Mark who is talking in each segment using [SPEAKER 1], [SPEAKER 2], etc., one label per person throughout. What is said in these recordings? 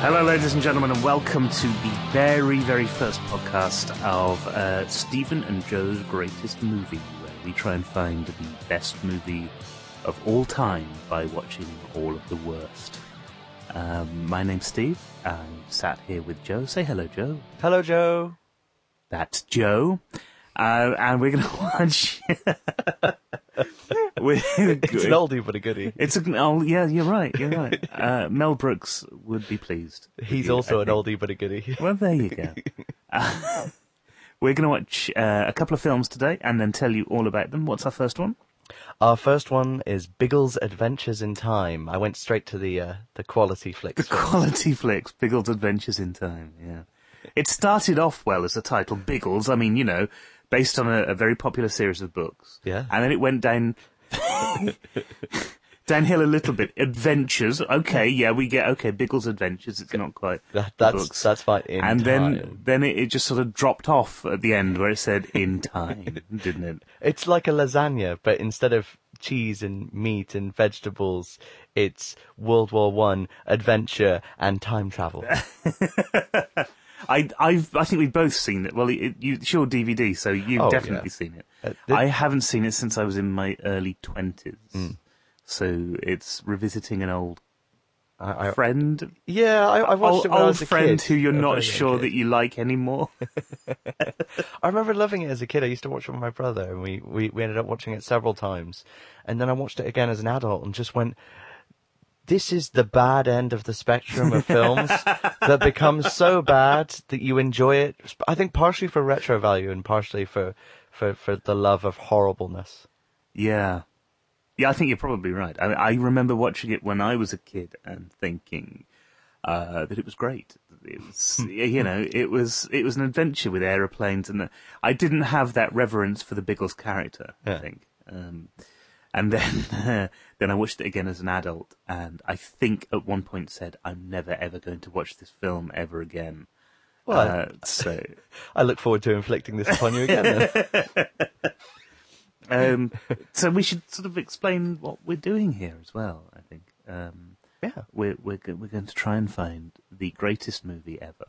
[SPEAKER 1] Hello, ladies and gentlemen, and welcome to the very, very first podcast of Stephen and Joe's Greatest Movie, where we try and find the best movie of all time by watching all of the worst. My name's Steve. I'm sat here with Joe. Say hello, Joe.
[SPEAKER 2] Hello, Joe.
[SPEAKER 1] That's Joe. And we're going to watch...
[SPEAKER 2] It's an oldie but a goodie.
[SPEAKER 1] Yeah, you're right. Mel Brooks would be pleased.
[SPEAKER 2] He's also an oldie but a goodie.
[SPEAKER 1] Well, there you go. We're going to watch a couple of films today and then tell you all about them. What's our first one?
[SPEAKER 2] Our first one is Biggles Adventures in Time. I went straight to the quality flicks.
[SPEAKER 1] The quality flicks, Biggles Adventures in Time, yeah. It started off well as a title, Biggles. I mean, you know, based on a very popular series of books.
[SPEAKER 2] Yeah.
[SPEAKER 1] And then it went downhill a little bit. Adventures. Okay, yeah, we get, Biggles Adventures. It's not quite
[SPEAKER 2] That's fine.
[SPEAKER 1] And then it just sort of dropped off at the end where it said in time, didn't it?
[SPEAKER 2] It's like a lasagna, but instead of cheese and meat and vegetables, it's World War I, adventure, and time travel.
[SPEAKER 1] I think we've both seen it. Well, it's your DVD, so you've definitely seen it. I haven't seen it since I was in my early 20s. So it's revisiting an old friend.
[SPEAKER 2] Yeah, I watched it when I was a kid.
[SPEAKER 1] Old friend who you're not sure that you like anymore.
[SPEAKER 2] I remember loving it as a kid. I used to watch it with my brother, and we ended up watching it several times. And then I watched it again as an adult and just went, this is the bad end of the spectrum of films that becomes so bad that you enjoy it. I think partially for retro value and partially for the love of horribleness.
[SPEAKER 1] Yeah. Yeah, I think you're probably right. I remember watching it when I was a kid and thinking that it was great. It was, it was an adventure with aeroplanes, and I didn't have that reverence for the Biggles character, I think. And then I watched it again as an adult, and I think at one point said, I'm never ever going to watch this film ever again.
[SPEAKER 2] Well,
[SPEAKER 1] so
[SPEAKER 2] I look forward to inflicting this upon you again then.
[SPEAKER 1] So we should sort of explain what we're doing here as well, I think. We're going to try and find the greatest movie ever.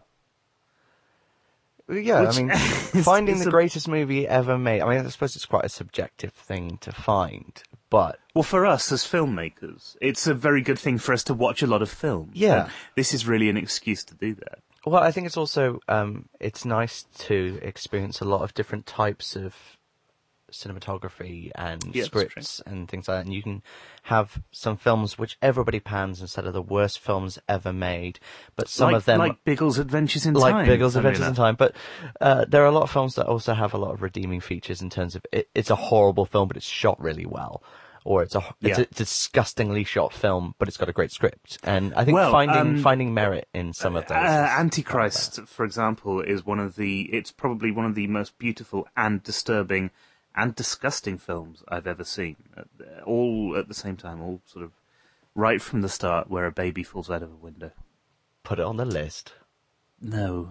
[SPEAKER 2] Yeah, I mean, finding the greatest movie ever made. I mean, I suppose it's quite a subjective thing to find, but...
[SPEAKER 1] Well, for us as filmmakers, it's a very good thing for us to watch a lot of films.
[SPEAKER 2] Yeah.
[SPEAKER 1] And this is really an excuse to do that.
[SPEAKER 2] Well, I think it's also, it's nice to experience a lot of different types of cinematography and scripts and things like that, and you can have some films which everybody pans instead of the worst films ever made, but some of them
[SPEAKER 1] like Biggles Adventures in Time.
[SPEAKER 2] Like Biggles Adventures in Time, but there are a lot of films that also have a lot of redeeming features in terms of it's a horrible film but it's shot really well, or it's a disgustingly shot film but it's got a great script, and I think finding merit in some of those.
[SPEAKER 1] Antichrist, for example, is it's probably one of the most beautiful and disturbing and disgusting films I've ever seen. All at the same time, all sort of right from the start, where a baby falls out of a window.
[SPEAKER 2] Put it on the list.
[SPEAKER 1] No.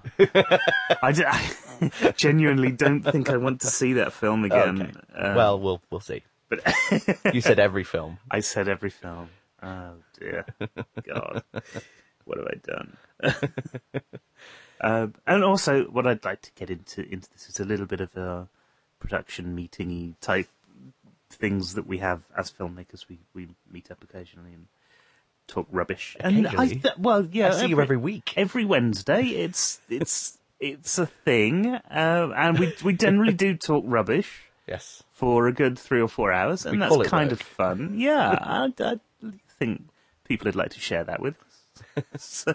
[SPEAKER 1] I genuinely don't think I want to see that film again.
[SPEAKER 2] Okay. Well, we'll see. But you said every film.
[SPEAKER 1] I said every film. Oh, dear. God. What have I done? And also, what I'd like to get into this is a little bit of a production meeting-y type things that we have as filmmakers. We meet up occasionally and talk rubbish.
[SPEAKER 2] Occasionally?
[SPEAKER 1] I
[SPEAKER 2] see you every week.
[SPEAKER 1] Every Wednesday. It's a thing, and we generally do talk rubbish.
[SPEAKER 2] Yes.
[SPEAKER 1] For a good 3 or 4 hours, and that's kind of fun. Yeah, I think people would like to share that with us.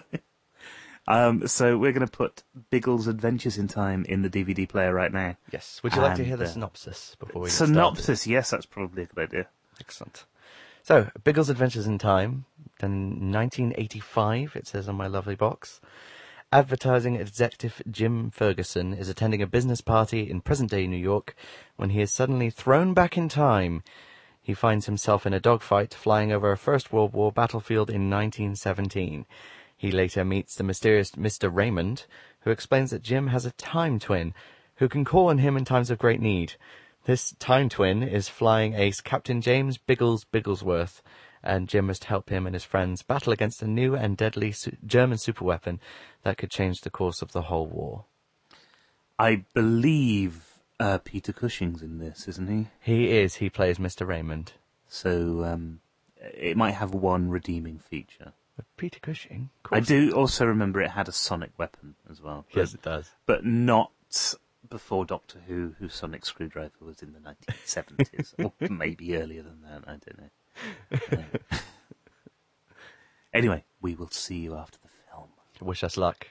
[SPEAKER 1] So we're going to put Biggles Adventures in Time in the DVD player right now.
[SPEAKER 2] Yes. Would you like to hear the synopsis before we get
[SPEAKER 1] Synopsis, yes, that's probably a good idea.
[SPEAKER 2] Excellent. So, Biggles Adventures in Time, done in 1985, it says on my lovely box. Advertising executive Jim Ferguson is attending a business party in present-day New York when he is suddenly thrown back in time. He finds himself in a dogfight flying over a First World War battlefield in 1917. He later meets the mysterious Mr. Raymond, who explains that Jim has a time twin who can call on him in times of great need. This time twin is flying ace Captain James Biggles Bigglesworth, and Jim must help him and his friends battle against a new and deadly German superweapon that could change the course of the whole war.
[SPEAKER 1] I believe Peter Cushing's in this, isn't he?
[SPEAKER 2] He is. He plays Mr. Raymond.
[SPEAKER 1] So it might have one redeeming feature.
[SPEAKER 2] Peter Cushing?
[SPEAKER 1] I do also remember it had a sonic weapon as well.
[SPEAKER 2] Yes, it does.
[SPEAKER 1] But not before Doctor Who, whose sonic screwdriver was in the 1970s. Or maybe earlier than that, I don't know. Anyway, we will see you after the film.
[SPEAKER 2] Wish us luck.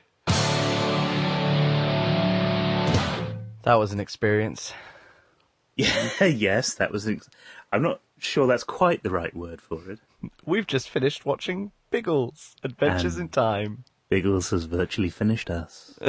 [SPEAKER 2] That was an experience.
[SPEAKER 1] Yeah, yes, that was... I'm not sure that's quite the right word for it.
[SPEAKER 2] We've just finished watching Biggles, Adventures in Time.
[SPEAKER 1] Biggles has virtually finished us.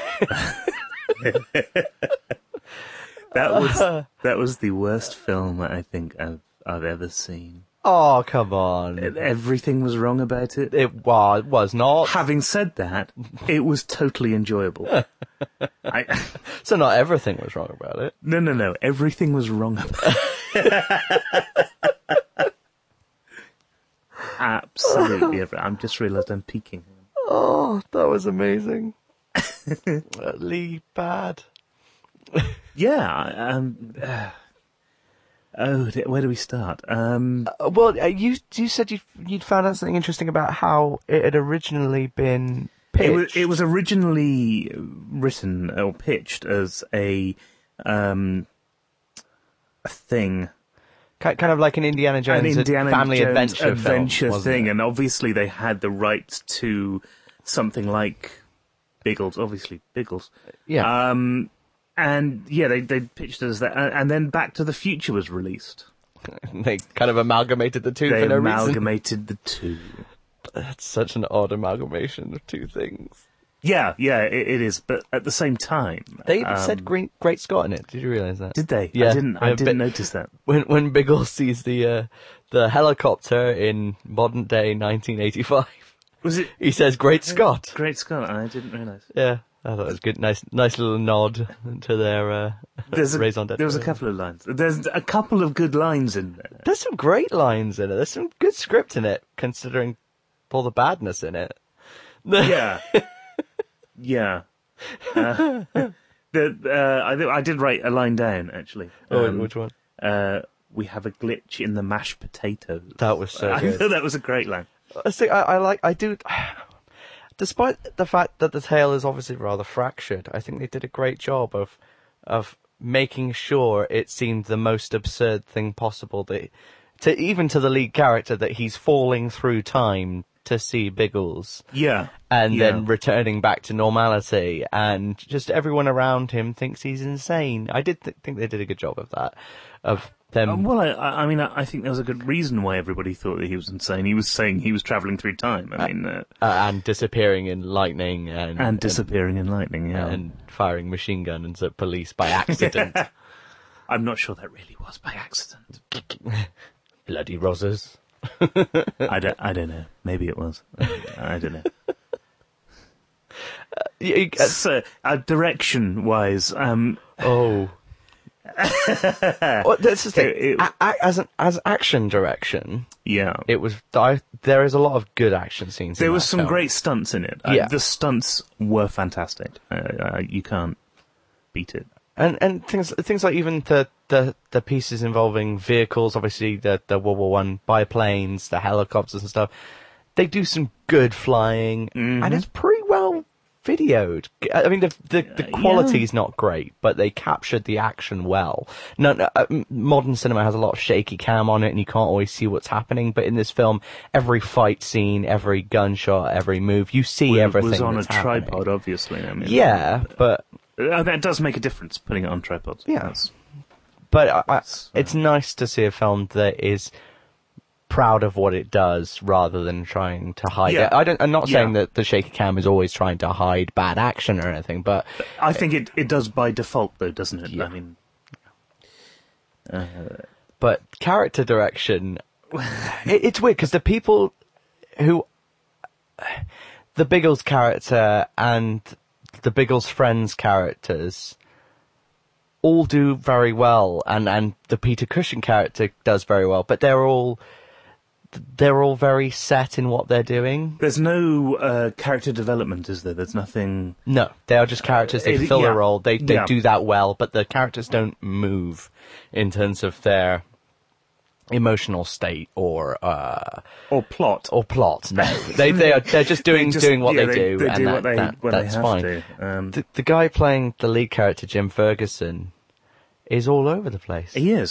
[SPEAKER 1] That was the worst film I think I've ever seen.
[SPEAKER 2] Oh, come on.
[SPEAKER 1] Everything was wrong about it.
[SPEAKER 2] It was not.
[SPEAKER 1] Having said that, it was totally enjoyable.
[SPEAKER 2] So not everything was wrong about it.
[SPEAKER 1] No. Everything was wrong about it. Absolutely everything. I'm just realised I'm peeking.
[SPEAKER 2] Oh, that was amazing. Lee bad.
[SPEAKER 1] Yeah. Where do we start?
[SPEAKER 2] Well, you said you'd found out something interesting about how it had originally been pitched.
[SPEAKER 1] It was originally written or pitched as a thing.
[SPEAKER 2] Kind of like an Indiana Jones, family
[SPEAKER 1] Jones
[SPEAKER 2] adventure film,
[SPEAKER 1] thing, and obviously they had the rights to something like Biggles, obviously Biggles.
[SPEAKER 2] Yeah.
[SPEAKER 1] And yeah, they pitched it as that, and then Back to the Future was released.
[SPEAKER 2] They kind of amalgamated the two
[SPEAKER 1] They
[SPEAKER 2] for no
[SPEAKER 1] amalgamated the two.
[SPEAKER 2] That's such an odd amalgamation of two things.
[SPEAKER 1] Yeah, it is. But at the same time,
[SPEAKER 2] they even said Great Scott in it. Did you realise that?
[SPEAKER 1] Did they?
[SPEAKER 2] Yeah,
[SPEAKER 1] I didn't notice that.
[SPEAKER 2] When Biggles sees the helicopter in modern day 1985,
[SPEAKER 1] was it?
[SPEAKER 2] He says Great Scott.
[SPEAKER 1] Great Scott. I didn't realise.
[SPEAKER 2] Yeah, I thought it was good. Nice little nod to their raison d'être.
[SPEAKER 1] There was a couple of lines. There's a couple of good lines in there.
[SPEAKER 2] There's some great lines in it. There's some good script in it, considering all the badness in it.
[SPEAKER 1] Yeah. Yeah. I did write a line down, actually.
[SPEAKER 2] Which one?
[SPEAKER 1] We have a glitch in the mashed potatoes.
[SPEAKER 2] That was so
[SPEAKER 1] I
[SPEAKER 2] good.
[SPEAKER 1] thought that was a great line.
[SPEAKER 2] I do. Despite the fact that the tale is obviously rather fractured, I think they did a great job of making sure it seemed the most absurd thing possible. Even to the lead character, that he's falling through time to see Biggles.
[SPEAKER 1] Yeah.
[SPEAKER 2] And then returning back to normality, and just everyone around him thinks he's insane. I did think they did a good job of that. Of them.
[SPEAKER 1] Well, I think there was a good reason why everybody thought that he was insane. He was saying he was travelling through time.
[SPEAKER 2] And disappearing in lightning.
[SPEAKER 1] And disappearing in lightning, yeah.
[SPEAKER 2] And firing machine guns at police by accident.
[SPEAKER 1] I'm not sure that really was by accident.
[SPEAKER 2] Bloody Rozzers.
[SPEAKER 1] I don't know. Maybe it was. I don't know. So, direction-wise,
[SPEAKER 2] well, that's the thing. As action direction,
[SPEAKER 1] yeah,
[SPEAKER 2] it was. There is a lot of good action scenes.
[SPEAKER 1] There was some great stunts in it.
[SPEAKER 2] Yeah.
[SPEAKER 1] The stunts were fantastic. You can't beat it.
[SPEAKER 2] And things like even the pieces involving vehicles, obviously the World War I biplanes, the helicopters and stuff. They do some good flying, and it's pretty well videoed. I mean, the quality's not great, but they captured the action well. No, modern cinema has a lot of shaky cam on it, and you can't always see what's happening. But in this film, every fight scene, every gunshot, every move, you see everything. It was
[SPEAKER 1] on
[SPEAKER 2] that's
[SPEAKER 1] a
[SPEAKER 2] happening.
[SPEAKER 1] tripod, obviously. I mean,
[SPEAKER 2] yeah, but
[SPEAKER 1] that does make a difference, putting it on tripods.
[SPEAKER 2] Yeah, but it's nice to see a film that is proud of what it does rather than trying to hide it. I'm not saying that the shaky cam is always trying to hide bad action or anything, but
[SPEAKER 1] I think it does by default, though, doesn't it? Yeah. I mean,
[SPEAKER 2] but character direction, it's weird because the people who the Biggles character and the Biggles friends characters all do very well, and the Peter Cushing character does very well, but they're all they're all very set in what they're doing.
[SPEAKER 1] There's no character development, is there? There's nothing.
[SPEAKER 2] No, they are just characters. They fill
[SPEAKER 1] yeah.
[SPEAKER 2] a role. They
[SPEAKER 1] Yeah.
[SPEAKER 2] do that well, but the characters don't move in terms of their emotional state or
[SPEAKER 1] plot.
[SPEAKER 2] No, they're just doing what
[SPEAKER 1] yeah,
[SPEAKER 2] they do,
[SPEAKER 1] They
[SPEAKER 2] and
[SPEAKER 1] do
[SPEAKER 2] that,
[SPEAKER 1] what they
[SPEAKER 2] that's
[SPEAKER 1] have
[SPEAKER 2] fine.
[SPEAKER 1] to.
[SPEAKER 2] The guy playing the lead character, Jim Ferguson, is all over the place.
[SPEAKER 1] He is.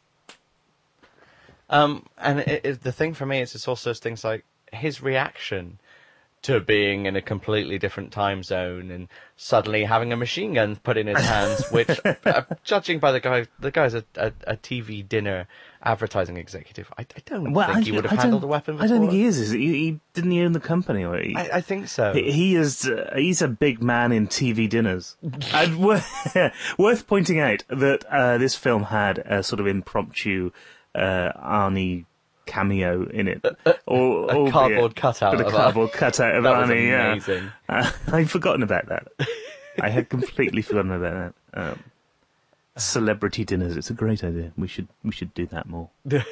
[SPEAKER 2] And the thing for me is it's also things like his reaction to being in a completely different time zone and suddenly having a machine gun put in his hands, which, judging by the guy's a TV dinner advertising executive. I don't think he would have handled a weapon before.
[SPEAKER 1] I don't think he is he? Didn't he own the company? Or
[SPEAKER 2] I think so.
[SPEAKER 1] He is. He's a big man in TV dinners. And worth pointing out that this film had a sort of impromptu Arnie cameo in it,
[SPEAKER 2] a cardboard cutout of
[SPEAKER 1] Arnie.
[SPEAKER 2] That was amazing.
[SPEAKER 1] I'd forgotten about that. I had completely forgotten about that. Celebrity dinners. It's a great idea. We should do that more.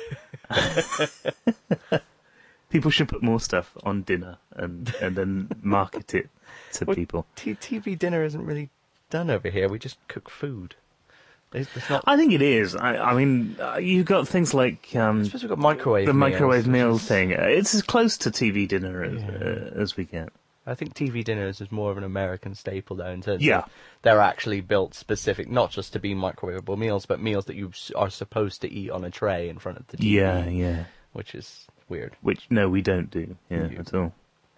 [SPEAKER 1] People should put more stuff on dinner and then market it to people.
[SPEAKER 2] TV dinner isn't really done over here. We just cook food. It's not...
[SPEAKER 1] I think it is. I mean, you've got things like
[SPEAKER 2] I suppose we've got microwave
[SPEAKER 1] the
[SPEAKER 2] meals,
[SPEAKER 1] microwave meal thing. It's as close to TV dinner as we get.
[SPEAKER 2] I think TV dinners is more of an American staple, though, in terms
[SPEAKER 1] Yeah.
[SPEAKER 2] of they're actually built specific, not just to be microwavable meals, but meals that you are supposed to eat on a tray in front of the TV.
[SPEAKER 1] Yeah.
[SPEAKER 2] Which is weird.
[SPEAKER 1] Which, no, we don't do. Yeah, at all.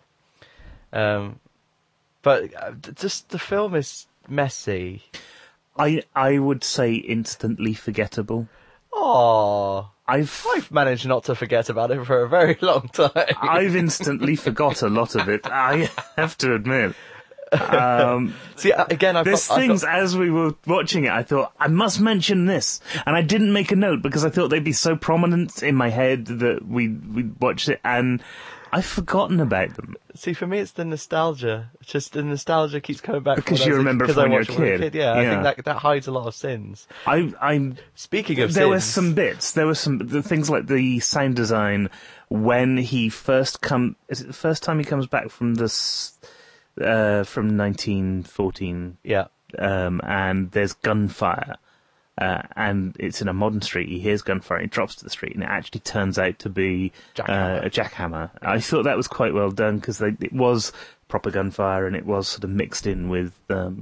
[SPEAKER 2] But just the film is messy.
[SPEAKER 1] I would say instantly forgettable.
[SPEAKER 2] Oh,
[SPEAKER 1] I've
[SPEAKER 2] managed not to forget about it for a very long time.
[SPEAKER 1] I've instantly forgot a lot of it. I have to admit.
[SPEAKER 2] See, again,
[SPEAKER 1] as we were watching it, I thought, I must mention this. And I didn't make a note because I thought they'd be so prominent in my head that we'd watched it, and I've forgotten about them.
[SPEAKER 2] See, for me, it's the nostalgia. It's just the nostalgia keeps coming back.
[SPEAKER 1] Because you remember from when you were a kid.
[SPEAKER 2] Yeah, I think that hides a lot of sins. Speaking of
[SPEAKER 1] there
[SPEAKER 2] sins...
[SPEAKER 1] were some bits. There were the things like the sound design when he first is it the first time he comes back from this... from 1914.
[SPEAKER 2] Yeah.
[SPEAKER 1] And there's gunfire. And it's in a modern street. He hears gunfire. He drops to the street, and it actually turns out to be a jackhammer. I thought that was quite well done because it was proper gunfire, and it was sort of mixed in with the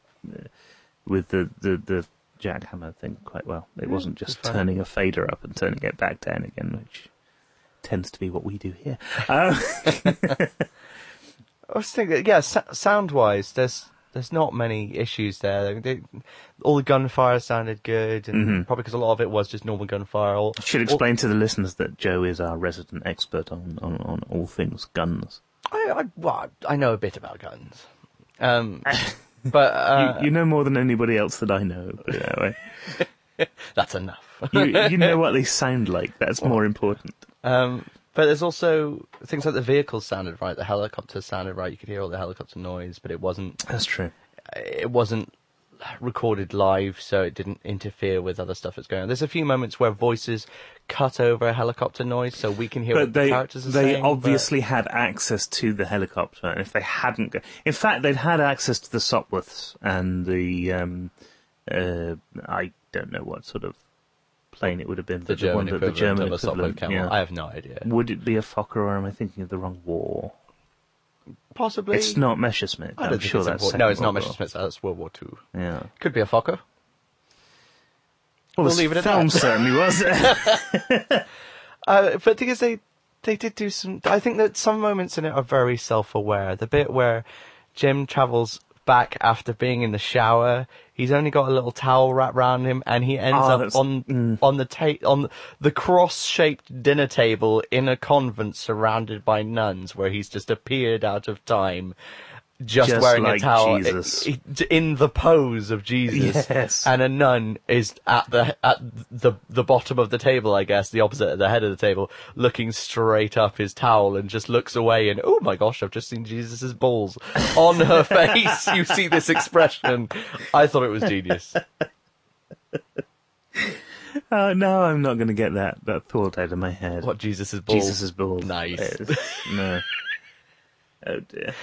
[SPEAKER 1] jackhammer thing quite well. It wasn't just turning a fader up and turning it back down again, which tends to be what we do here.
[SPEAKER 2] I was thinking, sound-wise, there's not many issues there. All the gunfire sounded good, and probably because a lot of it was just normal gunfire.
[SPEAKER 1] Should explain to the listeners that Joe is our resident expert on all things guns.
[SPEAKER 2] I know a bit about guns, but
[SPEAKER 1] you know more than anybody else that I know. Put it that way.
[SPEAKER 2] That's enough.
[SPEAKER 1] you know what they sound like. That's more important.
[SPEAKER 2] But there's also things like the vehicles sounded right, the helicopters sounded right. You could hear all the helicopter noise, but it wasn't.
[SPEAKER 1] That's true.
[SPEAKER 2] It wasn't recorded live, so it didn't interfere with other stuff that's going on. There's a few moments where voices cut over a helicopter noise, so we can hear what the characters are saying.
[SPEAKER 1] They obviously had access to the helicopter, and if they hadn't, in fact, they'd had access to the Sopwiths and the I don't know what sort of plane it would have been.
[SPEAKER 2] The German equivalent of a Sopwith Camel.
[SPEAKER 1] Yeah.
[SPEAKER 2] I have no idea.
[SPEAKER 1] Would it be a Fokker, or am I thinking of the wrong war?
[SPEAKER 2] Possibly.
[SPEAKER 1] It's not Messerschmitt. I'm sure that's
[SPEAKER 2] no, it's not Messerschmitt. That's World War II.
[SPEAKER 1] Yeah,
[SPEAKER 2] could be a Fokker.
[SPEAKER 1] Well,
[SPEAKER 2] we'll leave it at
[SPEAKER 1] film
[SPEAKER 2] that.
[SPEAKER 1] certainly was.
[SPEAKER 2] But the thing is, they did do some. I think that some moments in it are very self-aware. The bit where Jim travels back after being in the shower, he's only got a little towel wrapped around him, and he ends up on the cross-shaped dinner table in a convent surrounded by nuns, where he's just appeared out of time, just wearing
[SPEAKER 1] like
[SPEAKER 2] a towel
[SPEAKER 1] Jesus.
[SPEAKER 2] in the pose of Jesus.
[SPEAKER 1] Yes.
[SPEAKER 2] And a nun is at the bottom of the table, I guess, the opposite at the head of the table, looking straight up his towel, and just looks away, and oh my gosh, I've just seen Jesus's balls on her face. You see this expression. I thought it was genius.
[SPEAKER 1] Oh, no, I'm not going to get that thought out of my head.
[SPEAKER 2] What, Jesus' balls?
[SPEAKER 1] Jesus' balls.
[SPEAKER 2] Nice.
[SPEAKER 1] Yes. No. Oh, dear.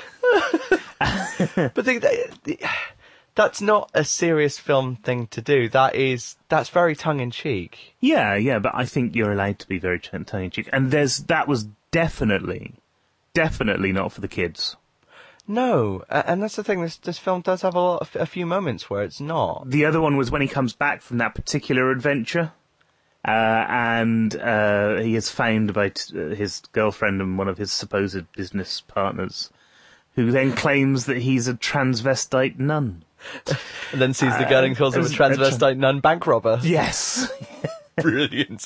[SPEAKER 2] But that's not a serious film thing to do. That's very tongue-in-cheek.
[SPEAKER 1] Yeah, but I think you're allowed to be very tongue-in-cheek. And that was definitely not for the kids.
[SPEAKER 2] No, and that's the thing. This film does have a few moments where it's not.
[SPEAKER 1] The other one was when he comes back from that particular adventure, and he is found by his girlfriend and one of his supposed business partners, who then claims that he's a transvestite nun.
[SPEAKER 2] And then sees the gun and calls him a transvestite nun bank robber.
[SPEAKER 1] Yes.
[SPEAKER 2] Brilliant.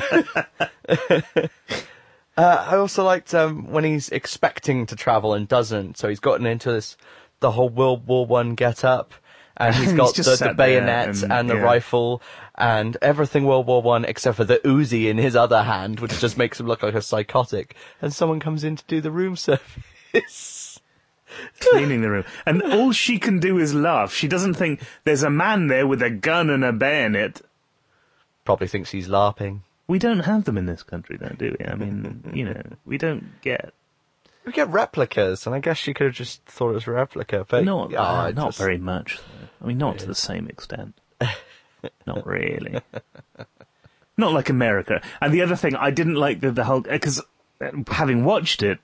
[SPEAKER 2] I also liked when he's expecting to travel and doesn't. So he's gotten into the whole World War I get-up, and he's got the bayonet and the rifle and everything World War I except for the Uzi in his other hand, which just makes him look like a psychotic. And someone comes in to do the room service.
[SPEAKER 1] Cleaning the room. And all she can do is laugh. She doesn't think there's a man there with a gun and a bayonet.
[SPEAKER 2] Probably thinks he's LARPing.
[SPEAKER 1] We don't have them in this country, though, do we? I mean, we don't get...
[SPEAKER 2] We get replicas, and I guess she could have just thought it was a replica, but...
[SPEAKER 1] Not very much, though. I mean, not to the same extent. Not really. Not like America. And the other thing, I didn't like the whole... Because having watched it,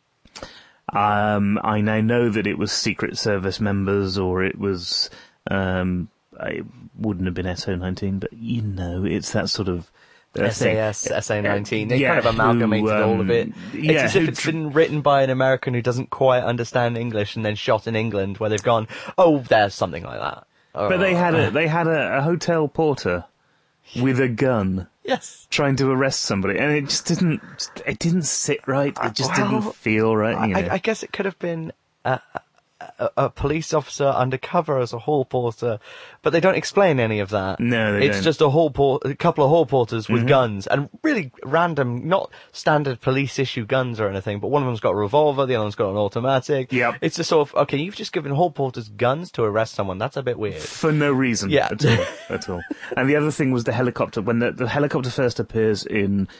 [SPEAKER 1] I now know that it was Secret Service members, or it was... it wouldn't have been SO19, but, it's that sort of...
[SPEAKER 2] SAS, SA-19. They kind of amalgamated all of it. It's as if it's been written by an American who doesn't quite understand English and then shot in England, where they've gone, oh, there's something like that.
[SPEAKER 1] But they had a hotel porter with a gun.
[SPEAKER 2] Yes.
[SPEAKER 1] Trying to arrest somebody, and it just didn't sit right. It just didn't feel right.
[SPEAKER 2] I guess it could have been a police officer undercover as a hall porter, but they don't explain any of that.
[SPEAKER 1] No, they don't.
[SPEAKER 2] It's just a couple of hall porters with guns, and really random, not standard police issue guns or anything, but one of them's got a revolver, the other one's got an automatic.
[SPEAKER 1] Yep.
[SPEAKER 2] It's just sort of, okay, you've just given hall porters guns to arrest someone. That's a bit weird.
[SPEAKER 1] For no reason at all. And the other thing was the helicopter. When the helicopter first appears in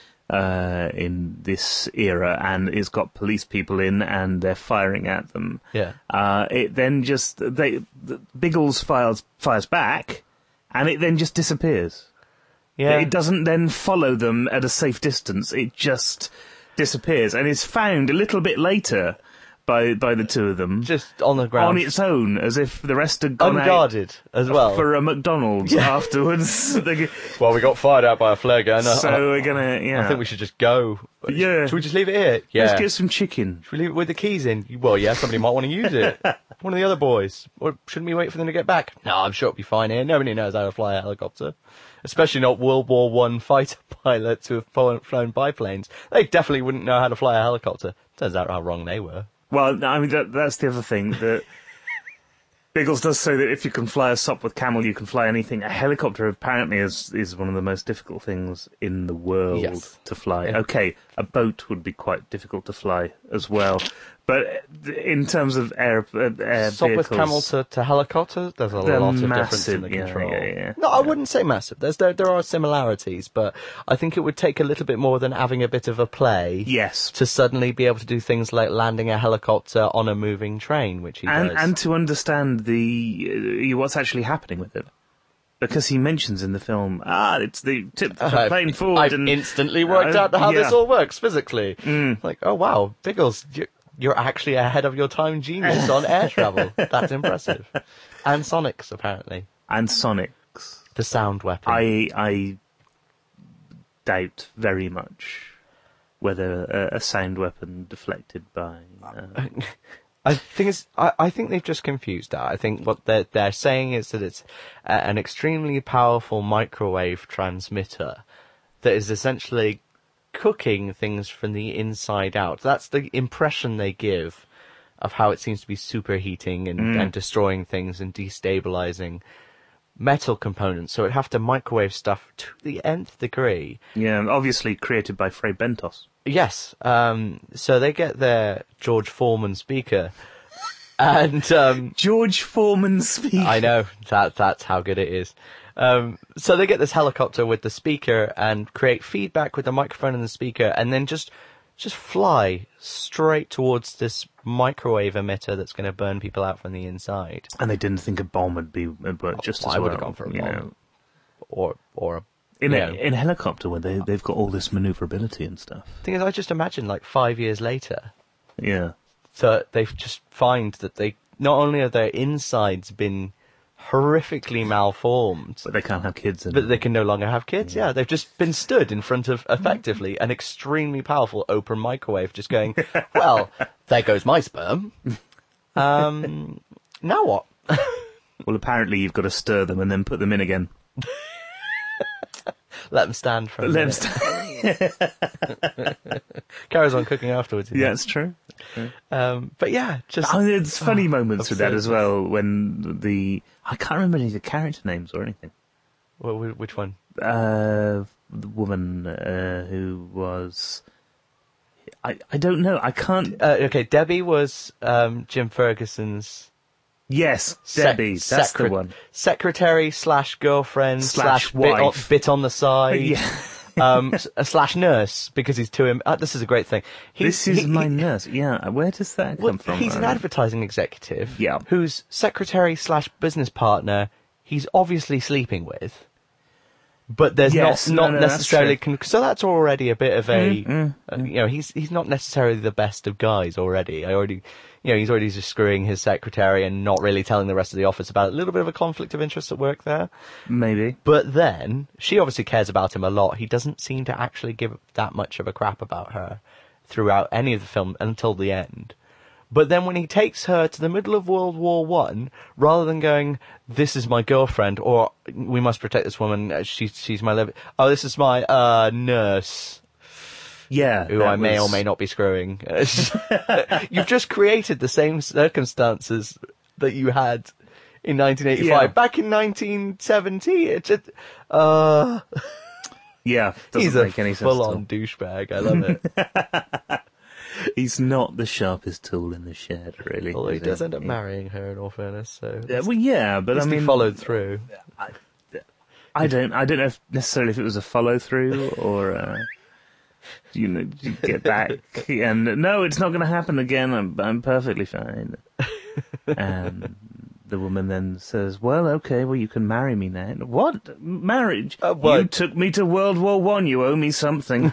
[SPEAKER 1] this era, and it's got police people in, and they're firing at them.
[SPEAKER 2] Yeah.
[SPEAKER 1] It then Biggles fires back, and it then just disappears.
[SPEAKER 2] Yeah.
[SPEAKER 1] It doesn't then follow them at a safe distance. It just disappears, and is found a little bit later by the two of them.
[SPEAKER 2] Just on the ground.
[SPEAKER 1] On its own, as if the rest had gone
[SPEAKER 2] unguarded as well.
[SPEAKER 1] For a McDonald's afterwards.
[SPEAKER 2] Well, we got fired out by a flare gun.
[SPEAKER 1] So we're gonna,
[SPEAKER 2] I think we should just go.
[SPEAKER 1] Yeah.
[SPEAKER 2] Should we just leave it here? Yeah.
[SPEAKER 1] Let's get some chicken.
[SPEAKER 2] Should we leave it with the keys in? Well, yeah, somebody might want to use it. One of the other boys. Or shouldn't we wait for them to get back? No, I'm sure it'll be fine here. Nobody knows how to fly a helicopter. Especially not World War I fighter pilots who have flown biplanes. They definitely wouldn't know how to fly a helicopter. Turns out how wrong they were.
[SPEAKER 1] Well, I mean, that's the other thing, that Biggles does say that if you can fly a Sopwith Camel, you can fly anything. A helicopter apparently is one of the most difficult things in the world to fly. Yeah. Okay, a boat would be quite difficult to fly as well. But in terms of air
[SPEAKER 2] Sopwith Camel to helicopter, there's a lot of difference in the control.
[SPEAKER 1] Yeah.
[SPEAKER 2] No, I wouldn't say massive. There are similarities, but I think it would take a little bit more than having a bit of a play.
[SPEAKER 1] Yes.
[SPEAKER 2] To suddenly be able to do things like landing a helicopter on a moving train, which he does.
[SPEAKER 1] And to understand what's actually happening with it. Because he mentions in the film, it's the tip the plane forward.
[SPEAKER 2] I've instantly worked out how this all works physically. Like, oh wow, Biggles, you're actually ahead of your time, genius on air travel. That's impressive. And Sonics, apparently.
[SPEAKER 1] And Sonics.
[SPEAKER 2] The sound weapon.
[SPEAKER 1] I doubt very much whether a sound weapon deflected by...
[SPEAKER 2] I think they've just confused that. I think what they're saying is that it's an extremely powerful microwave transmitter that is essentially cooking things from the inside out. That's the impression they give of how it seems to be superheating and destroying things and destabilizing metal components. So it'd have to microwave stuff to the nth degree.
[SPEAKER 1] Yeah, obviously created by Fray Bentos.
[SPEAKER 2] Yes. So they get their George Foreman speaker. And
[SPEAKER 1] George Foreman speaker.
[SPEAKER 2] I know. That's how good it is. So they get this helicopter with the speaker and create feedback with the microphone and the speaker, and then just fly straight towards this microwave emitter that's going to burn people out from the inside.
[SPEAKER 1] And they didn't think a bomb would work just as well.
[SPEAKER 2] I would have gone for a bomb. Or a...
[SPEAKER 1] In a helicopter where they've got all this maneuverability and stuff.
[SPEAKER 2] Thing is, I just imagine, like, 5 years later...
[SPEAKER 1] Yeah.
[SPEAKER 2] So they've just find that they... Not only have their insides been horrifically malformed...
[SPEAKER 1] But they can't have kids.
[SPEAKER 2] But they can no longer have kids, yeah. They've just been stood in front of, effectively, an extremely powerful open microwave, just going, well, there goes my sperm. Now what?
[SPEAKER 1] Well, apparently you've got to stir them and then put them in again.
[SPEAKER 2] Let them stand for a minute. Carries on cooking afterwards.
[SPEAKER 1] Yeah, it's true.
[SPEAKER 2] But yeah, just...
[SPEAKER 1] I mean, it's funny moments with that as well, when I can't remember any of the character names or anything.
[SPEAKER 2] Well, which one?
[SPEAKER 1] The woman who was... I don't know, I can't...
[SPEAKER 2] Okay, Debbie was Jim Ferguson's...
[SPEAKER 1] Yes, Debbie, that's the one.
[SPEAKER 2] Secretary / girlfriend /
[SPEAKER 1] wife.
[SPEAKER 2] bit on the side.
[SPEAKER 1] Yeah.
[SPEAKER 2] / nurse, because he's too... this is a great thing.
[SPEAKER 1] This is my nurse. Yeah, where does that come from?
[SPEAKER 2] He's an advertising executive.
[SPEAKER 1] Yeah.
[SPEAKER 2] Whose secretary / business partner he's obviously sleeping with. But there's not necessarily... So that's already a bit of a... he's not necessarily the best of guys already. He's already just screwing his secretary and not really telling the rest of the office about it. A little bit of a conflict of interest at work there.
[SPEAKER 1] Maybe.
[SPEAKER 2] But then, she obviously cares about him a lot. He doesn't seem to actually give that much of a crap about her throughout any of the film until the end. But then when he takes her to the middle of World War I, rather than going, this is my girlfriend, or we must protect this woman, she's my this is my nurse.
[SPEAKER 1] Yeah.
[SPEAKER 2] Who I may or may not be screwing. You've just created the same circumstances that you had in 1985.
[SPEAKER 1] Yeah.
[SPEAKER 2] Back in 1970,
[SPEAKER 1] yeah,
[SPEAKER 2] he's
[SPEAKER 1] doesn't make any sense.
[SPEAKER 2] He's a full-on douchebag. I love it.
[SPEAKER 1] He's not the sharpest tool in the shed, really.
[SPEAKER 2] Although he does end up marrying her, in all fairness. So
[SPEAKER 1] but I mean,
[SPEAKER 2] he followed through.
[SPEAKER 1] I don't know necessarily if it was a follow through or you get back and no, it's not going to happen again. I'm perfectly fine. And the woman then says, "Well, okay, well you can marry me now." What marriage?
[SPEAKER 2] What?
[SPEAKER 1] You took me to World War I. You owe me something.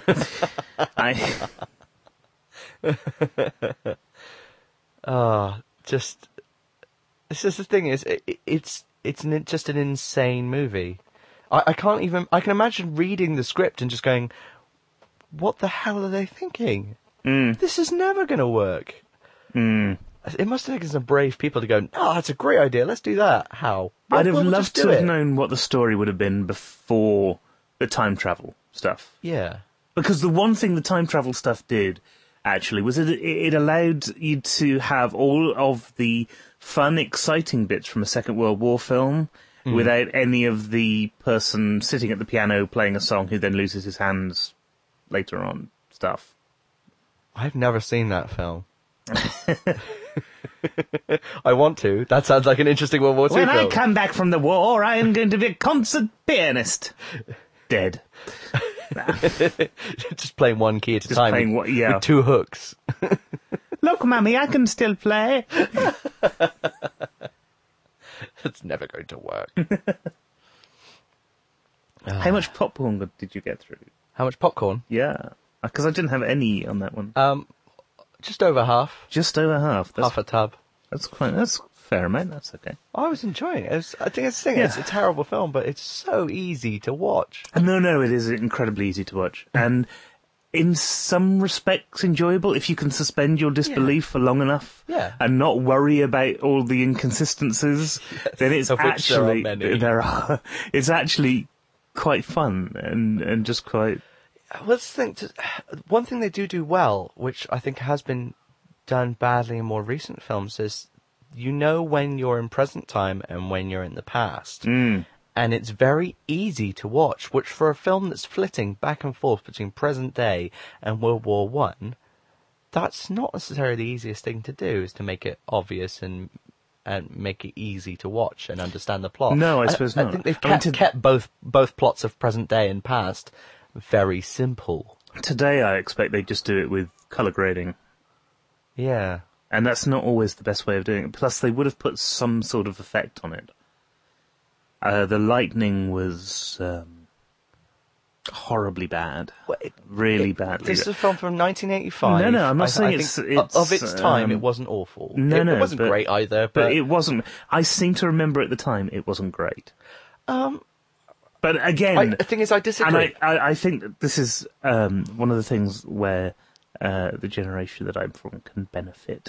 [SPEAKER 2] This is the thing is, it's just an insane movie. I can imagine reading the script and just going, what the hell are they thinking? This is never going to work. It must have taken some brave people to go, no, that's a great idea, let's do that. How?
[SPEAKER 1] I'd have loved to have known what the story would have been before the time travel stuff.
[SPEAKER 2] Yeah.
[SPEAKER 1] Because the one thing the time travel stuff did, actually, was it allowed you to have all of the fun, exciting bits from a Second World War film without any of the person sitting at the piano playing a song who then loses his hands later on stuff.
[SPEAKER 2] I've never seen that film. I want to. That sounds like an interesting World War II film.
[SPEAKER 1] When I come back from the war, I am going to be a concert pianist. Dead.
[SPEAKER 2] Just playing one key at a time with 2 hooks.
[SPEAKER 1] Look, Mummy, I can still play.
[SPEAKER 2] It's never going to work.
[SPEAKER 1] How much popcorn did you get through?
[SPEAKER 2] How much popcorn?
[SPEAKER 1] Yeah. Because I didn't have any on that one.
[SPEAKER 2] Just over half.
[SPEAKER 1] Just over half.
[SPEAKER 2] Half a tub.
[SPEAKER 1] That's a fair amount. That's okay.
[SPEAKER 2] I was enjoying it. I think it's the thing. Yeah. It's a terrible film, but it's so easy to watch.
[SPEAKER 1] No, it is incredibly easy to watch. And in some respects enjoyable if you can suspend your disbelief for long enough and not worry about all the inconsistencies. Then it's actually it's actually quite fun and just quite...
[SPEAKER 2] Well, one thing they do well, which I think has been done badly in more recent films, is you know when you're in present time and when you're in the past. And it's very easy to watch, which for a film that's flitting back and forth between present day and World War I, that's not necessarily the easiest thing to do, is to make it obvious and and make it easy to watch and understand the plot.
[SPEAKER 1] No, I suppose not.
[SPEAKER 2] I think they've
[SPEAKER 1] I mean,
[SPEAKER 2] kept both plots of present day and past very simple.
[SPEAKER 1] Today, I expect they just do it with colour grading.
[SPEAKER 2] Yeah.
[SPEAKER 1] And that's not always the best way of doing it. Plus, they would have put some sort of effect on it. The lightning was horribly bad.
[SPEAKER 2] Well,
[SPEAKER 1] really badly.
[SPEAKER 2] This is a film from 1985.
[SPEAKER 1] No, I'm not saying
[SPEAKER 2] I
[SPEAKER 1] it's
[SPEAKER 2] of its time, it wasn't awful.
[SPEAKER 1] No,
[SPEAKER 2] it wasn't great either.
[SPEAKER 1] But it wasn't. I seem to remember at the time it wasn't great. But again,
[SPEAKER 2] the thing is, I disagree.
[SPEAKER 1] And I think that this is one of the things where the generation that I'm from can benefit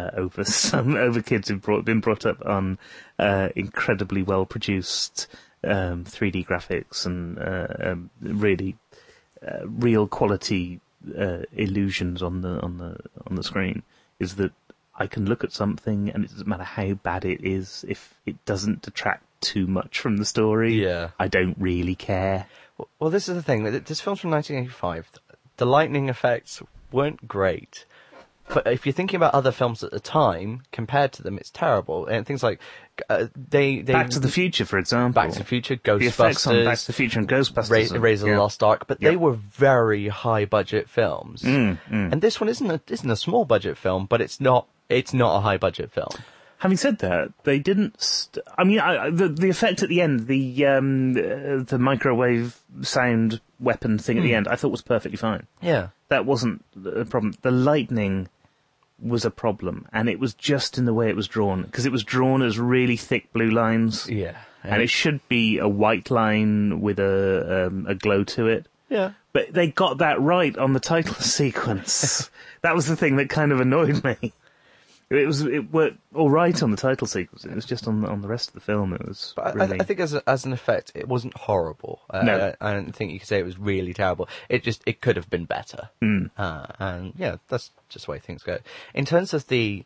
[SPEAKER 1] over kids who've been brought up on incredibly well produced 3D graphics and really real quality illusions on the screen. Is that I can look at something and it doesn't matter how bad it is, if it doesn't detract too much from the story.
[SPEAKER 2] Yeah.
[SPEAKER 1] I don't really care.
[SPEAKER 2] Well, this is the thing. This film's from 1985. The lightning effects weren't great. But if you're thinking about other films at the time, compared to them, it's terrible. And things like they
[SPEAKER 1] Back to the Future, for example.
[SPEAKER 2] Back to the Future,
[SPEAKER 1] The effects on
[SPEAKER 2] Ghostbusters,
[SPEAKER 1] Back to the Future and Ghostbusters.
[SPEAKER 2] Raiders of the Lost Ark, but they were very high budget films. And this one isn't a small budget film, but it's not a high budget film.
[SPEAKER 1] Having said that, they didn't. The effect at the end, the microwave sound weapon thing at the end, I thought was perfectly fine.
[SPEAKER 2] Yeah,
[SPEAKER 1] that wasn't a problem. The lightning was a problem, and it was just in the way it was drawn, because it was drawn as really thick blue lines.
[SPEAKER 2] Yeah,
[SPEAKER 1] and it should be a white line with a glow to it.
[SPEAKER 2] Yeah,
[SPEAKER 1] but they got that right on the title sequence. That was the thing that kind of annoyed me. It worked all right on the title sequence. It was just on the rest of the film. It was.
[SPEAKER 2] But
[SPEAKER 1] really...
[SPEAKER 2] I think as an effect, it wasn't horrible.
[SPEAKER 1] No.
[SPEAKER 2] I don't think you could say it was really terrible. It could have been better. And yeah, that's just the way things go. In terms of the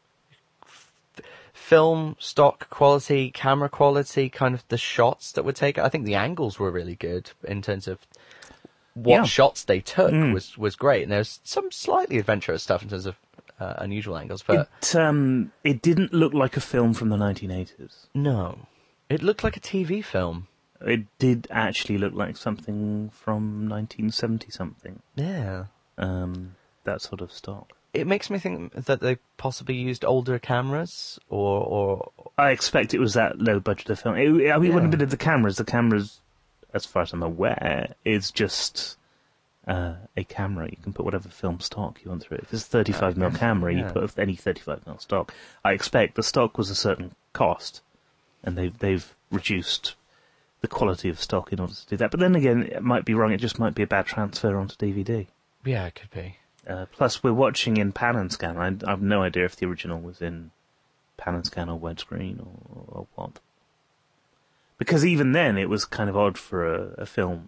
[SPEAKER 2] film stock quality, camera quality, kind of the shots that were taken, I think the angles were really good in terms of what shots they took was great. And there's some slightly adventurous stuff in terms of unusual angles, but
[SPEAKER 1] it didn't look like a film from the 1980s.
[SPEAKER 2] No, it looked like a TV film.
[SPEAKER 1] It did actually look like something from 1970 something.
[SPEAKER 2] Yeah,
[SPEAKER 1] that sort of stock.
[SPEAKER 2] It makes me think that they possibly used older cameras, or
[SPEAKER 1] I expect it was that low budget of film. It wouldn't have been the cameras. The cameras, as far as I'm aware, is just a camera. You can put whatever film stock you want through it. If it's a 35mm camera, you put any 35mm stock. I expect the stock was a certain cost, and they've reduced the quality of stock in order to do that. But then again, it might be wrong. It just might be a bad transfer onto DVD.
[SPEAKER 2] Yeah, it could be.
[SPEAKER 1] Plus, we're watching in pan and scan. I have no idea if the original was in pan and scan or widescreen or what. Because even then, it was kind of odd for a film,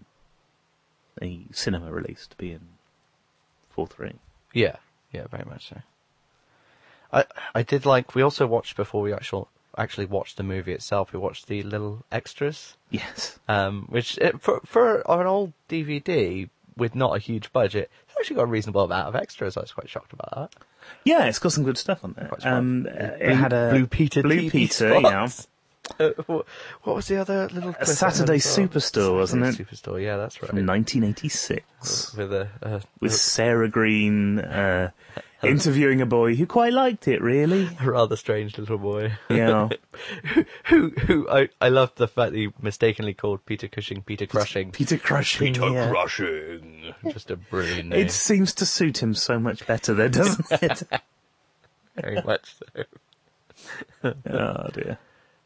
[SPEAKER 1] a cinema release, to be in 4:3.
[SPEAKER 2] Yeah, very much so. I did like. We also watched before we actually watched the movie itself. We watched the little extras.
[SPEAKER 1] Yes.
[SPEAKER 2] Which for an old DVD with not a huge budget, it's actually got a reasonable amount of extras. I was quite shocked about that.
[SPEAKER 1] Yeah, it's got some good stuff on there. It had a
[SPEAKER 2] Blue Peter,
[SPEAKER 1] yeah.
[SPEAKER 2] What was the other little?
[SPEAKER 1] A Saturday Superstore, wasn't it?
[SPEAKER 2] Superstore, yeah, that's right.
[SPEAKER 1] From 1986,
[SPEAKER 2] with
[SPEAKER 1] Sarah Green interviewing a boy who quite liked it. Really,
[SPEAKER 2] a rather strange little boy.
[SPEAKER 1] Yeah.
[SPEAKER 2] who I love the fact that he mistakenly called Peter Cushing Peter Crushing.
[SPEAKER 1] Peter Crushing.
[SPEAKER 2] Crushing. Just a brilliant name.
[SPEAKER 1] It seems to suit him so much better, though, doesn't it?
[SPEAKER 2] Very much so.
[SPEAKER 1] Oh dear.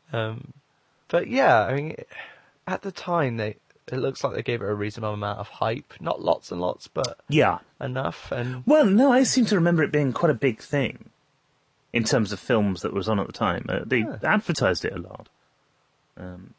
[SPEAKER 2] But yeah, I mean, at the time, it looks like they gave it a reasonable amount of hype. Not lots and lots, but enough. And
[SPEAKER 1] well, no, I seem to remember it being quite a big thing in terms of films that was on at the time. They advertised it a lot, and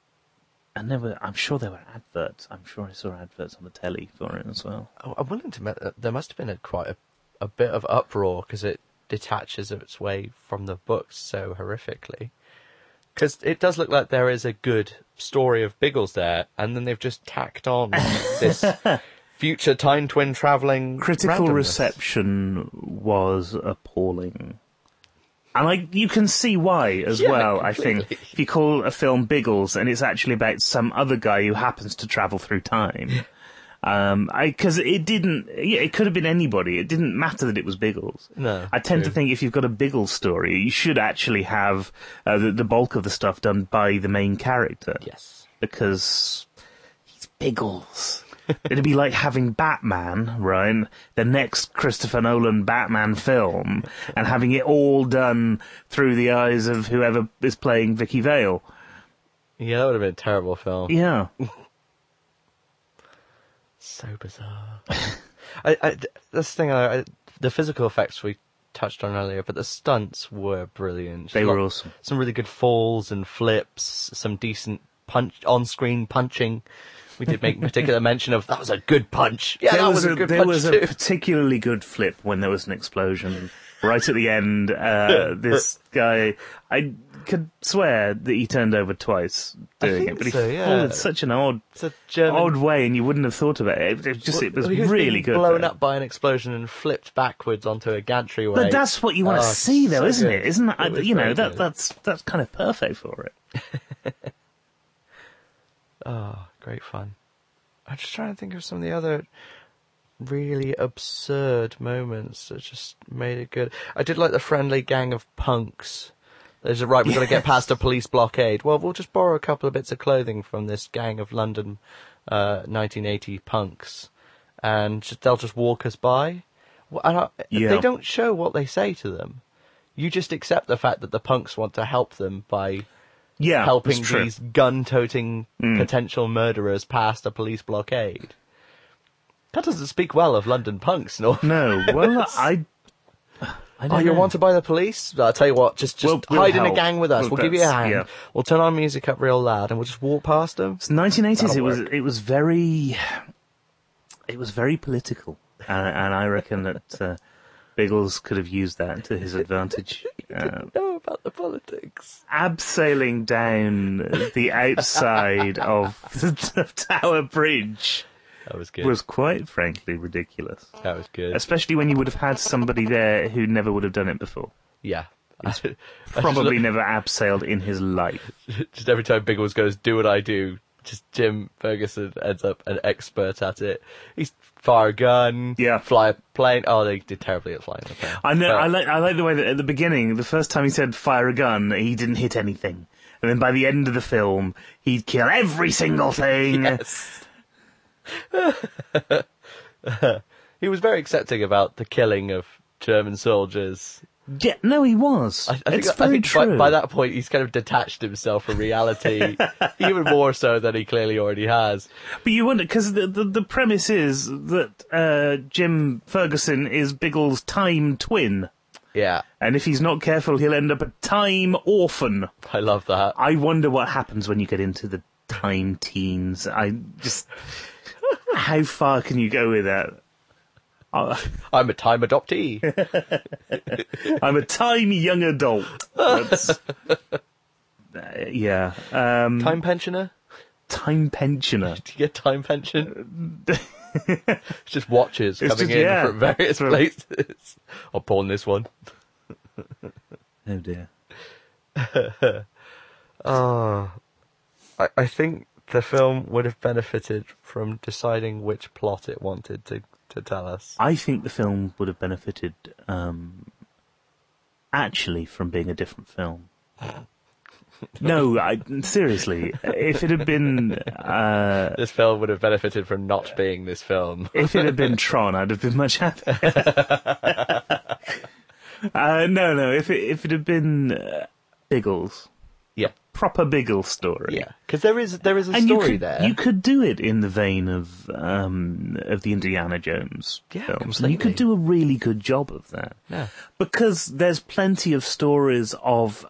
[SPEAKER 1] I'm sure there were adverts. I'm sure I saw adverts on the telly for it as well.
[SPEAKER 2] I'm willing to admit that there must have been quite a bit of uproar because it detaches its way from the books so horrifically. Because it does look like there is a good story of Biggles there, and then they've just tacked on this future time twin travelling.
[SPEAKER 1] Critical
[SPEAKER 2] randomness.
[SPEAKER 1] reception was appalling. And you can see why as
[SPEAKER 2] Yeah,
[SPEAKER 1] well, I
[SPEAKER 2] completely.
[SPEAKER 1] think. If you call a film Biggles and it's actually about some other guy who happens to travel through time. Because it could have been anybody. It didn't matter that it was Biggles.
[SPEAKER 2] No,
[SPEAKER 1] I tend to
[SPEAKER 2] true.
[SPEAKER 1] think if you've got a Biggles story, you should actually have the bulk of the stuff done by the main character.
[SPEAKER 2] Yes.
[SPEAKER 1] Because he's Biggles. It'd be like having Batman, right? The next Christopher Nolan Batman film, and having it all done through the eyes of whoever is playing Vicky Vale.
[SPEAKER 2] Yeah, that would have been a terrible film.
[SPEAKER 1] Yeah.
[SPEAKER 2] So bizarre. This thing, the physical effects we touched on earlier, but the stunts were brilliant.
[SPEAKER 1] They were awesome.
[SPEAKER 2] Some really good falls and flips, some decent on-screen punching. We did make particular mention of that was a good punch. Yeah, that was a good punch
[SPEAKER 1] There was
[SPEAKER 2] too.
[SPEAKER 1] a particularly good flip when there was an explosion. Right at the end, this guy, I could swear that he turned over twice doing it, but he folded such an odd way, and you wouldn't have thought about it. It was
[SPEAKER 2] he was
[SPEAKER 1] really
[SPEAKER 2] being
[SPEAKER 1] good.
[SPEAKER 2] blown
[SPEAKER 1] though.
[SPEAKER 2] up by an explosion and flipped backwards onto a gantry way.
[SPEAKER 1] But that's what you want to see, though,
[SPEAKER 2] so
[SPEAKER 1] isn't
[SPEAKER 2] good.
[SPEAKER 1] it? Isn't that,
[SPEAKER 2] It was very good.
[SPEAKER 1] that's kind of perfect for it.
[SPEAKER 2] Oh, great fun. I'm just trying to think of some of the other really absurd moments that just made it good. I did like the friendly gang of punks. There's we've got to get past a police blockade. Well, we'll just borrow a couple of bits of clothing from this gang of London 1980 punks, and they'll just walk us by. They don't show what they say to them. You just accept the fact that the punks want to help them by helping
[SPEAKER 1] that's true.
[SPEAKER 2] these gun-toting potential murderers past a police blockade. That doesn't speak well of London punks, no.
[SPEAKER 1] No, well, I don't
[SPEAKER 2] You're
[SPEAKER 1] know.
[SPEAKER 2] wanted by the police? I'll tell you what, just
[SPEAKER 1] We'll
[SPEAKER 2] hide in a
[SPEAKER 1] help.
[SPEAKER 2] gang with us. We'll give you a hand.
[SPEAKER 1] Yeah.
[SPEAKER 2] We'll turn our music up real loud and we'll just walk past them.
[SPEAKER 1] It's 1980s.
[SPEAKER 2] That'll
[SPEAKER 1] It was very political, and I reckon that Biggles could have used that to his advantage.
[SPEAKER 2] Know about the politics.
[SPEAKER 1] Abseiling down the outside of the Tower Bridge
[SPEAKER 2] That was good.
[SPEAKER 1] was quite frankly ridiculous.
[SPEAKER 2] That was good.
[SPEAKER 1] Especially when you would have had somebody there who never would have done it before.
[SPEAKER 2] Yeah.
[SPEAKER 1] Probably never abseiled in his life.
[SPEAKER 2] Just every time Biggles goes, do what I do, just Jim Ferguson ends up an expert at it. He's fire a gun, fly a plane. Oh, they did terribly at flying a plane.
[SPEAKER 1] I know. I like the way that at the beginning, the first time he said fire a gun, he didn't hit anything, and then by the end of the film, he'd kill every single thing.
[SPEAKER 2] Yes. He was very accepting about the killing of German soldiers.
[SPEAKER 1] Yeah, no, he was.
[SPEAKER 2] I think,
[SPEAKER 1] it's very true.
[SPEAKER 2] By that point, he's kind of detached himself from reality, even more so than he clearly already has.
[SPEAKER 1] But you wonder, because the premise is that Jim Ferguson is Biggles' time twin.
[SPEAKER 2] Yeah.
[SPEAKER 1] And if he's not careful, he'll end up a time orphan.
[SPEAKER 2] I love that.
[SPEAKER 1] I wonder what happens when you get into the time teens. How far can you go with that?
[SPEAKER 2] I'm a time adoptee.
[SPEAKER 1] I'm a time young adult. Yeah.
[SPEAKER 2] Time pensioner?
[SPEAKER 1] Time pensioner.
[SPEAKER 2] Do you get time pension? It's just watches coming in from various places. I'll pawn this one.
[SPEAKER 1] Oh dear.
[SPEAKER 2] I think the film would have benefited from deciding which plot it wanted to tell us.
[SPEAKER 1] I think the film would have benefited, actually, from being a different film. No, seriously, if it had been...
[SPEAKER 2] this film would have benefited from not being this film.
[SPEAKER 1] If it had been Tron, I'd have been much happier. No, if it had been Biggles.
[SPEAKER 2] Yeah.
[SPEAKER 1] Proper Biggles story.
[SPEAKER 2] Yeah, because there is a
[SPEAKER 1] And
[SPEAKER 2] story there.
[SPEAKER 1] You could do it in the vein of the Indiana Jones films.
[SPEAKER 2] Completely.
[SPEAKER 1] And you could do a really good job of that.
[SPEAKER 2] Yeah.
[SPEAKER 1] Because there's plenty of stories of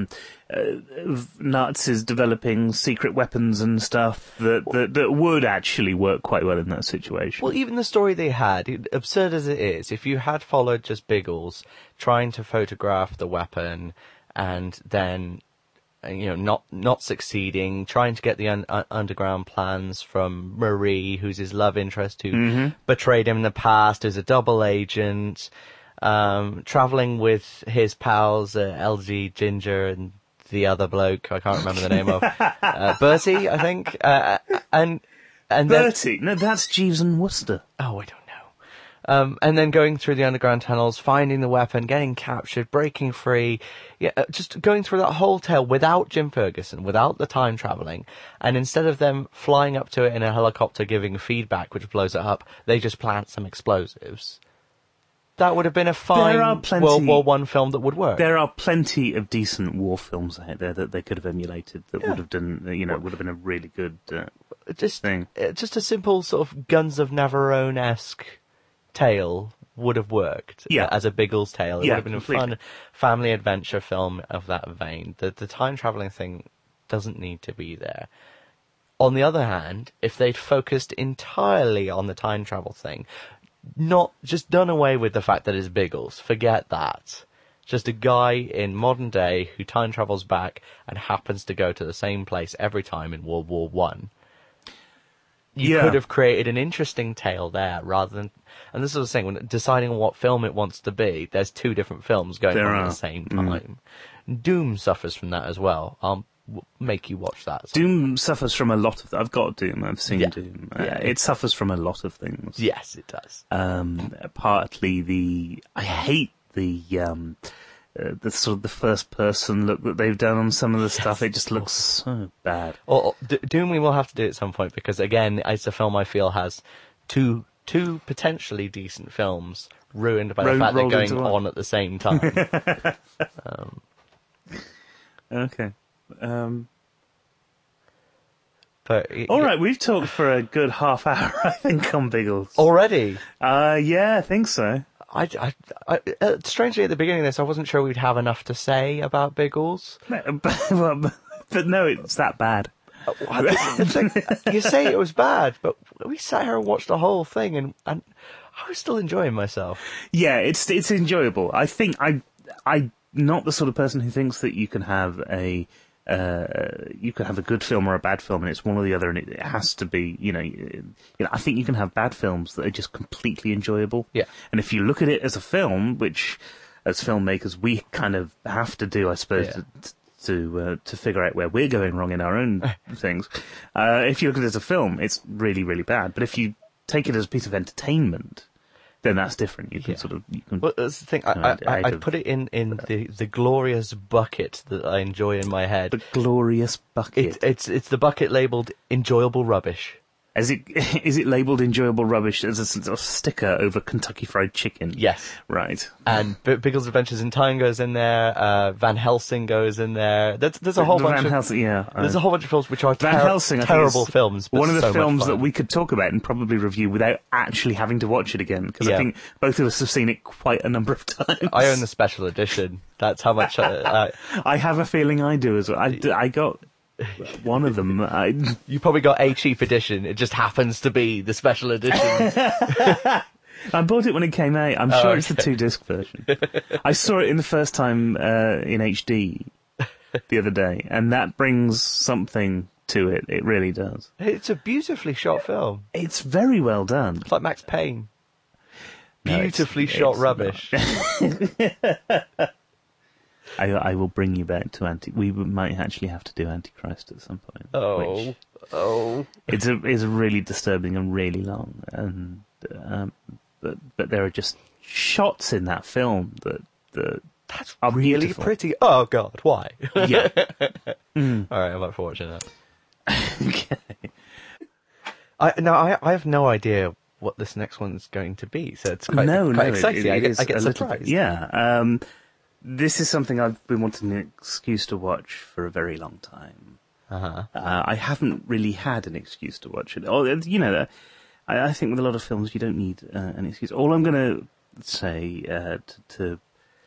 [SPEAKER 1] Nazis developing secret weapons and stuff that would actually work quite well in that situation.
[SPEAKER 2] Well, even the story they had, absurd as it is, if you had followed just Biggles trying to photograph the weapon and then not succeeding, trying to get the underground plans from Marie, who's his love interest, who betrayed him in the past, who's a double agent, traveling with his pals, LG, Ginger, and the other bloke I can't remember the name of, Bertie, I think, and then
[SPEAKER 1] Bertie? No, that's Jeeves and Wooster.
[SPEAKER 2] oh, I don't know. And then going through the underground tunnels, finding the weapon, getting captured, breaking free, just going through that whole tale without Jim Ferguson, without the time travelling, and instead of them flying up to it in a helicopter giving feedback which blows it up, they just plant some explosives. That would have been a fine World War I film that would work.
[SPEAKER 1] There are plenty of decent war films out there that they could have emulated that would have done, would have been a really good thing.
[SPEAKER 2] Just a simple sort of Guns of Navarone-esque tale would have worked as a Biggles tale. It would have been
[SPEAKER 1] completely.
[SPEAKER 2] a fun family adventure film of that vein. The time travelling thing doesn't need to be there. On the other hand, if they'd focused entirely on the time travel thing, not just done away with the fact that it's Biggles, forget that. Just a guy in modern day who time travels back and happens to go to the same place every time in World War One. You could have created an interesting tale there rather than... And this is the thing, when deciding what film it wants to be, there's two different films going on at the same time. Doom suffers from that as well. I'll make you watch that.
[SPEAKER 1] Doom suffers from a lot of... I've got Doom, I've seen Doom. It suffers from a lot of things.
[SPEAKER 2] Yes, it does.
[SPEAKER 1] Partly I hate the sort of the first person look that they've done on some of the stuff. It just looks so bad.
[SPEAKER 2] Doom we will have to do at some point because again it's a film I feel has two potentially decent films ruined by the fact they're going on at the same time.
[SPEAKER 1] Okay.
[SPEAKER 2] But
[SPEAKER 1] all right, we've talked for a good half hour, I think, on Biggles.
[SPEAKER 2] Already?
[SPEAKER 1] Yeah, I think so.
[SPEAKER 2] Strangely, at the beginning of this, I wasn't sure we'd have enough to say about Biggles.
[SPEAKER 1] But no, it's that bad.
[SPEAKER 2] You say it was bad, but we sat here and watched the whole thing, and I was still enjoying myself.
[SPEAKER 1] Yeah, it's enjoyable. I think I'm not the sort of person who thinks that you can have a good film or a bad film, and it's one or the other, and it has to be, I think you can have bad films that are just completely enjoyable.
[SPEAKER 2] Yeah.
[SPEAKER 1] And if you look at it as a film, which as filmmakers we kind of have to do, I suppose, to figure out where we're going wrong in our own things. If you look at it as a film, it's really, really bad. But if you take it as a piece of entertainment, then that's different. You can
[SPEAKER 2] Well, that's the thing. I put it in the glorious bucket that I enjoy in my head.
[SPEAKER 1] The glorious bucket.
[SPEAKER 2] It's the bucket labelled enjoyable rubbish.
[SPEAKER 1] Is it labelled enjoyable rubbish as a sort of sticker over Kentucky Fried Chicken?
[SPEAKER 2] Yes.
[SPEAKER 1] Right.
[SPEAKER 2] And Biggles Adventures in Time goes in there. Van Helsing goes in there. There's a whole bunch of Helsing, there's a whole bunch of films which are terrible films. But
[SPEAKER 1] one of the
[SPEAKER 2] so
[SPEAKER 1] films that we could talk about and probably review without actually having to watch it again, because I think both of us have seen it quite a number of times.
[SPEAKER 2] I own the special edition. That's how much.
[SPEAKER 1] I have a feeling I do as well. I got one of them.
[SPEAKER 2] You probably got a cheap edition. It just happens to be the special edition.
[SPEAKER 1] I bought it when it came out. I'm sure it's the 2-disc version. I saw it in the first time in HD the other day, and that brings something to it. It really does.
[SPEAKER 2] It's a beautifully shot film.
[SPEAKER 1] It's very well done.
[SPEAKER 2] It's like Max Payne. Beautifully shot rubbish.
[SPEAKER 1] I will bring you back to We might actually have to do Antichrist at some point. It's a really disturbing and really long, and but there are just shots in that film that's are
[SPEAKER 2] really
[SPEAKER 1] beautiful.
[SPEAKER 2] Pretty. Oh God, why?
[SPEAKER 1] Yeah.
[SPEAKER 2] All right, I'm up for watching that.
[SPEAKER 1] Okay.
[SPEAKER 2] I have no idea what this next one's going to be, so it's quite exciting. I get surprised.
[SPEAKER 1] This is something I've been wanting an excuse to watch for a very long time. I haven't really had an excuse to watch it. I think with a lot of films you don't need an excuse. All I'm going to say to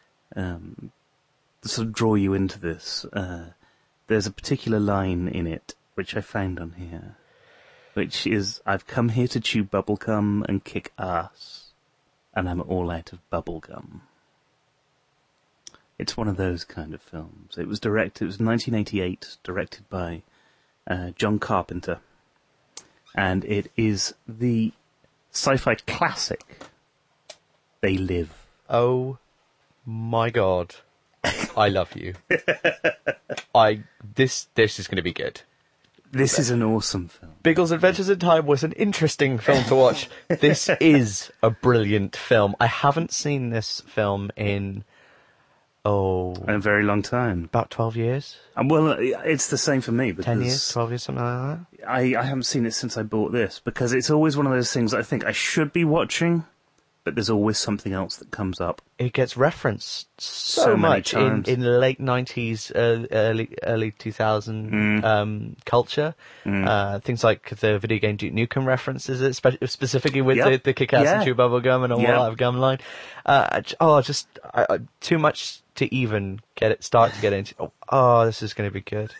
[SPEAKER 1] sort of draw you into this, there's a particular line in it which I found on here, which is, "I've come here to chew bubblegum and kick ass, and I'm all out of bubblegum." It's one of those kind of films. It was 1988, directed by John Carpenter. And it is the sci-fi classic, They Live.
[SPEAKER 2] Oh my God. I love you. This is going to be good.
[SPEAKER 1] This is an awesome film.
[SPEAKER 2] Biggles Adventures in Time was an interesting film to watch. This is a brilliant film. I haven't seen this film in,
[SPEAKER 1] In a very long time.
[SPEAKER 2] about 12 years?
[SPEAKER 1] Well, it's the same for me. Because
[SPEAKER 2] 10 years? 12 years, something like that?
[SPEAKER 1] I haven't seen it since I bought this, because it's always one of those things that I think I should be watching, but there's always something else that comes up.
[SPEAKER 2] It gets referenced so
[SPEAKER 1] So many
[SPEAKER 2] much
[SPEAKER 1] times.
[SPEAKER 2] in late 90s, early 2000 culture. Things like the video game Duke Nukem references it, specifically with
[SPEAKER 1] Yep.
[SPEAKER 2] the Kick-Ass
[SPEAKER 1] Yeah.
[SPEAKER 2] and Chew Bubble Gum and All
[SPEAKER 1] Yeah.
[SPEAKER 2] Out of Gum line. Too much to even start to get into. Oh, this is going to be good.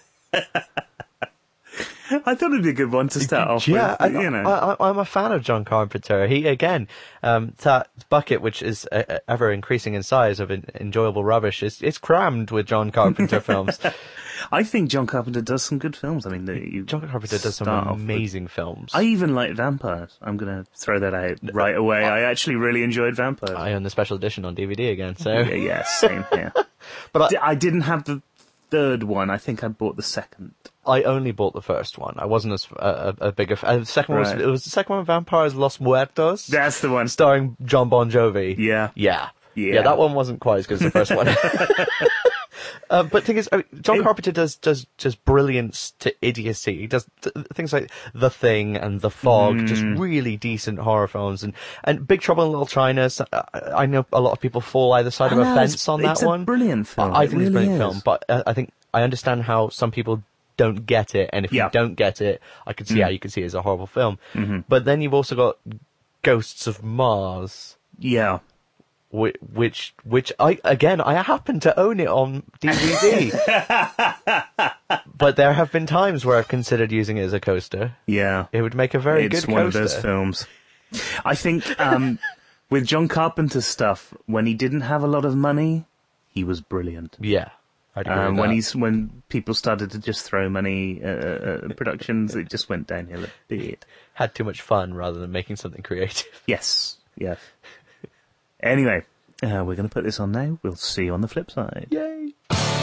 [SPEAKER 1] I thought it'd be a good one to start off
[SPEAKER 2] Yeah,
[SPEAKER 1] with. You know.
[SPEAKER 2] I'm a fan of John Carpenter. He, again, that bucket, which is ever increasing in size of enjoyable rubbish, is crammed with John Carpenter films.
[SPEAKER 1] I think John Carpenter does some good films. I mean,
[SPEAKER 2] John Carpenter does some
[SPEAKER 1] start off with-
[SPEAKER 2] amazing films.
[SPEAKER 1] I even like Vampires. I'm going to throw that out right away. I actually really enjoyed Vampires.
[SPEAKER 2] I own the special edition on DVD again, so...
[SPEAKER 1] Yeah, same here.
[SPEAKER 2] But
[SPEAKER 1] I didn't have the third one. I think I bought the second.
[SPEAKER 2] I only bought the first one. I wasn't as a big... The second one
[SPEAKER 1] Right.
[SPEAKER 2] was the second one, Vampires Los Muertos?
[SPEAKER 1] That's the one.
[SPEAKER 2] Starring John Bon Jovi.
[SPEAKER 1] Yeah.
[SPEAKER 2] Yeah, that one wasn't quite as good as the first one. But the thing is, John Carpenter does just brilliance to idiocy. He does things like The Thing and The Fog, just really decent horror films. And Big Trouble in Little China, I know a lot of people fall either side of a fence on that one.
[SPEAKER 1] It's a brilliant film.
[SPEAKER 2] I think
[SPEAKER 1] It
[SPEAKER 2] it's a
[SPEAKER 1] really
[SPEAKER 2] brilliant
[SPEAKER 1] is.
[SPEAKER 2] film, but I think I understand how some people don't get it, and if
[SPEAKER 1] Yeah.
[SPEAKER 2] you don't get it, I can see how you can see it as a horrible film. But then you've also got Ghosts of Mars,
[SPEAKER 1] Yeah.
[SPEAKER 2] which I happen to own it on DVD. But there have been times where I've considered using it as a coaster.
[SPEAKER 1] Yeah.
[SPEAKER 2] It would make a very
[SPEAKER 1] It's
[SPEAKER 2] good
[SPEAKER 1] one
[SPEAKER 2] coaster.
[SPEAKER 1] of those films. I think with John Carpenter's stuff, when he didn't have a lot of money, he was brilliant.
[SPEAKER 2] Yeah. I'd agree with that.
[SPEAKER 1] When people started to just throw money at productions, it just went downhill a bit.
[SPEAKER 2] Had too much fun rather than making something creative.
[SPEAKER 1] Yes. Anyway, we're going to put this on now. We'll see you on the flip side.
[SPEAKER 2] Yay!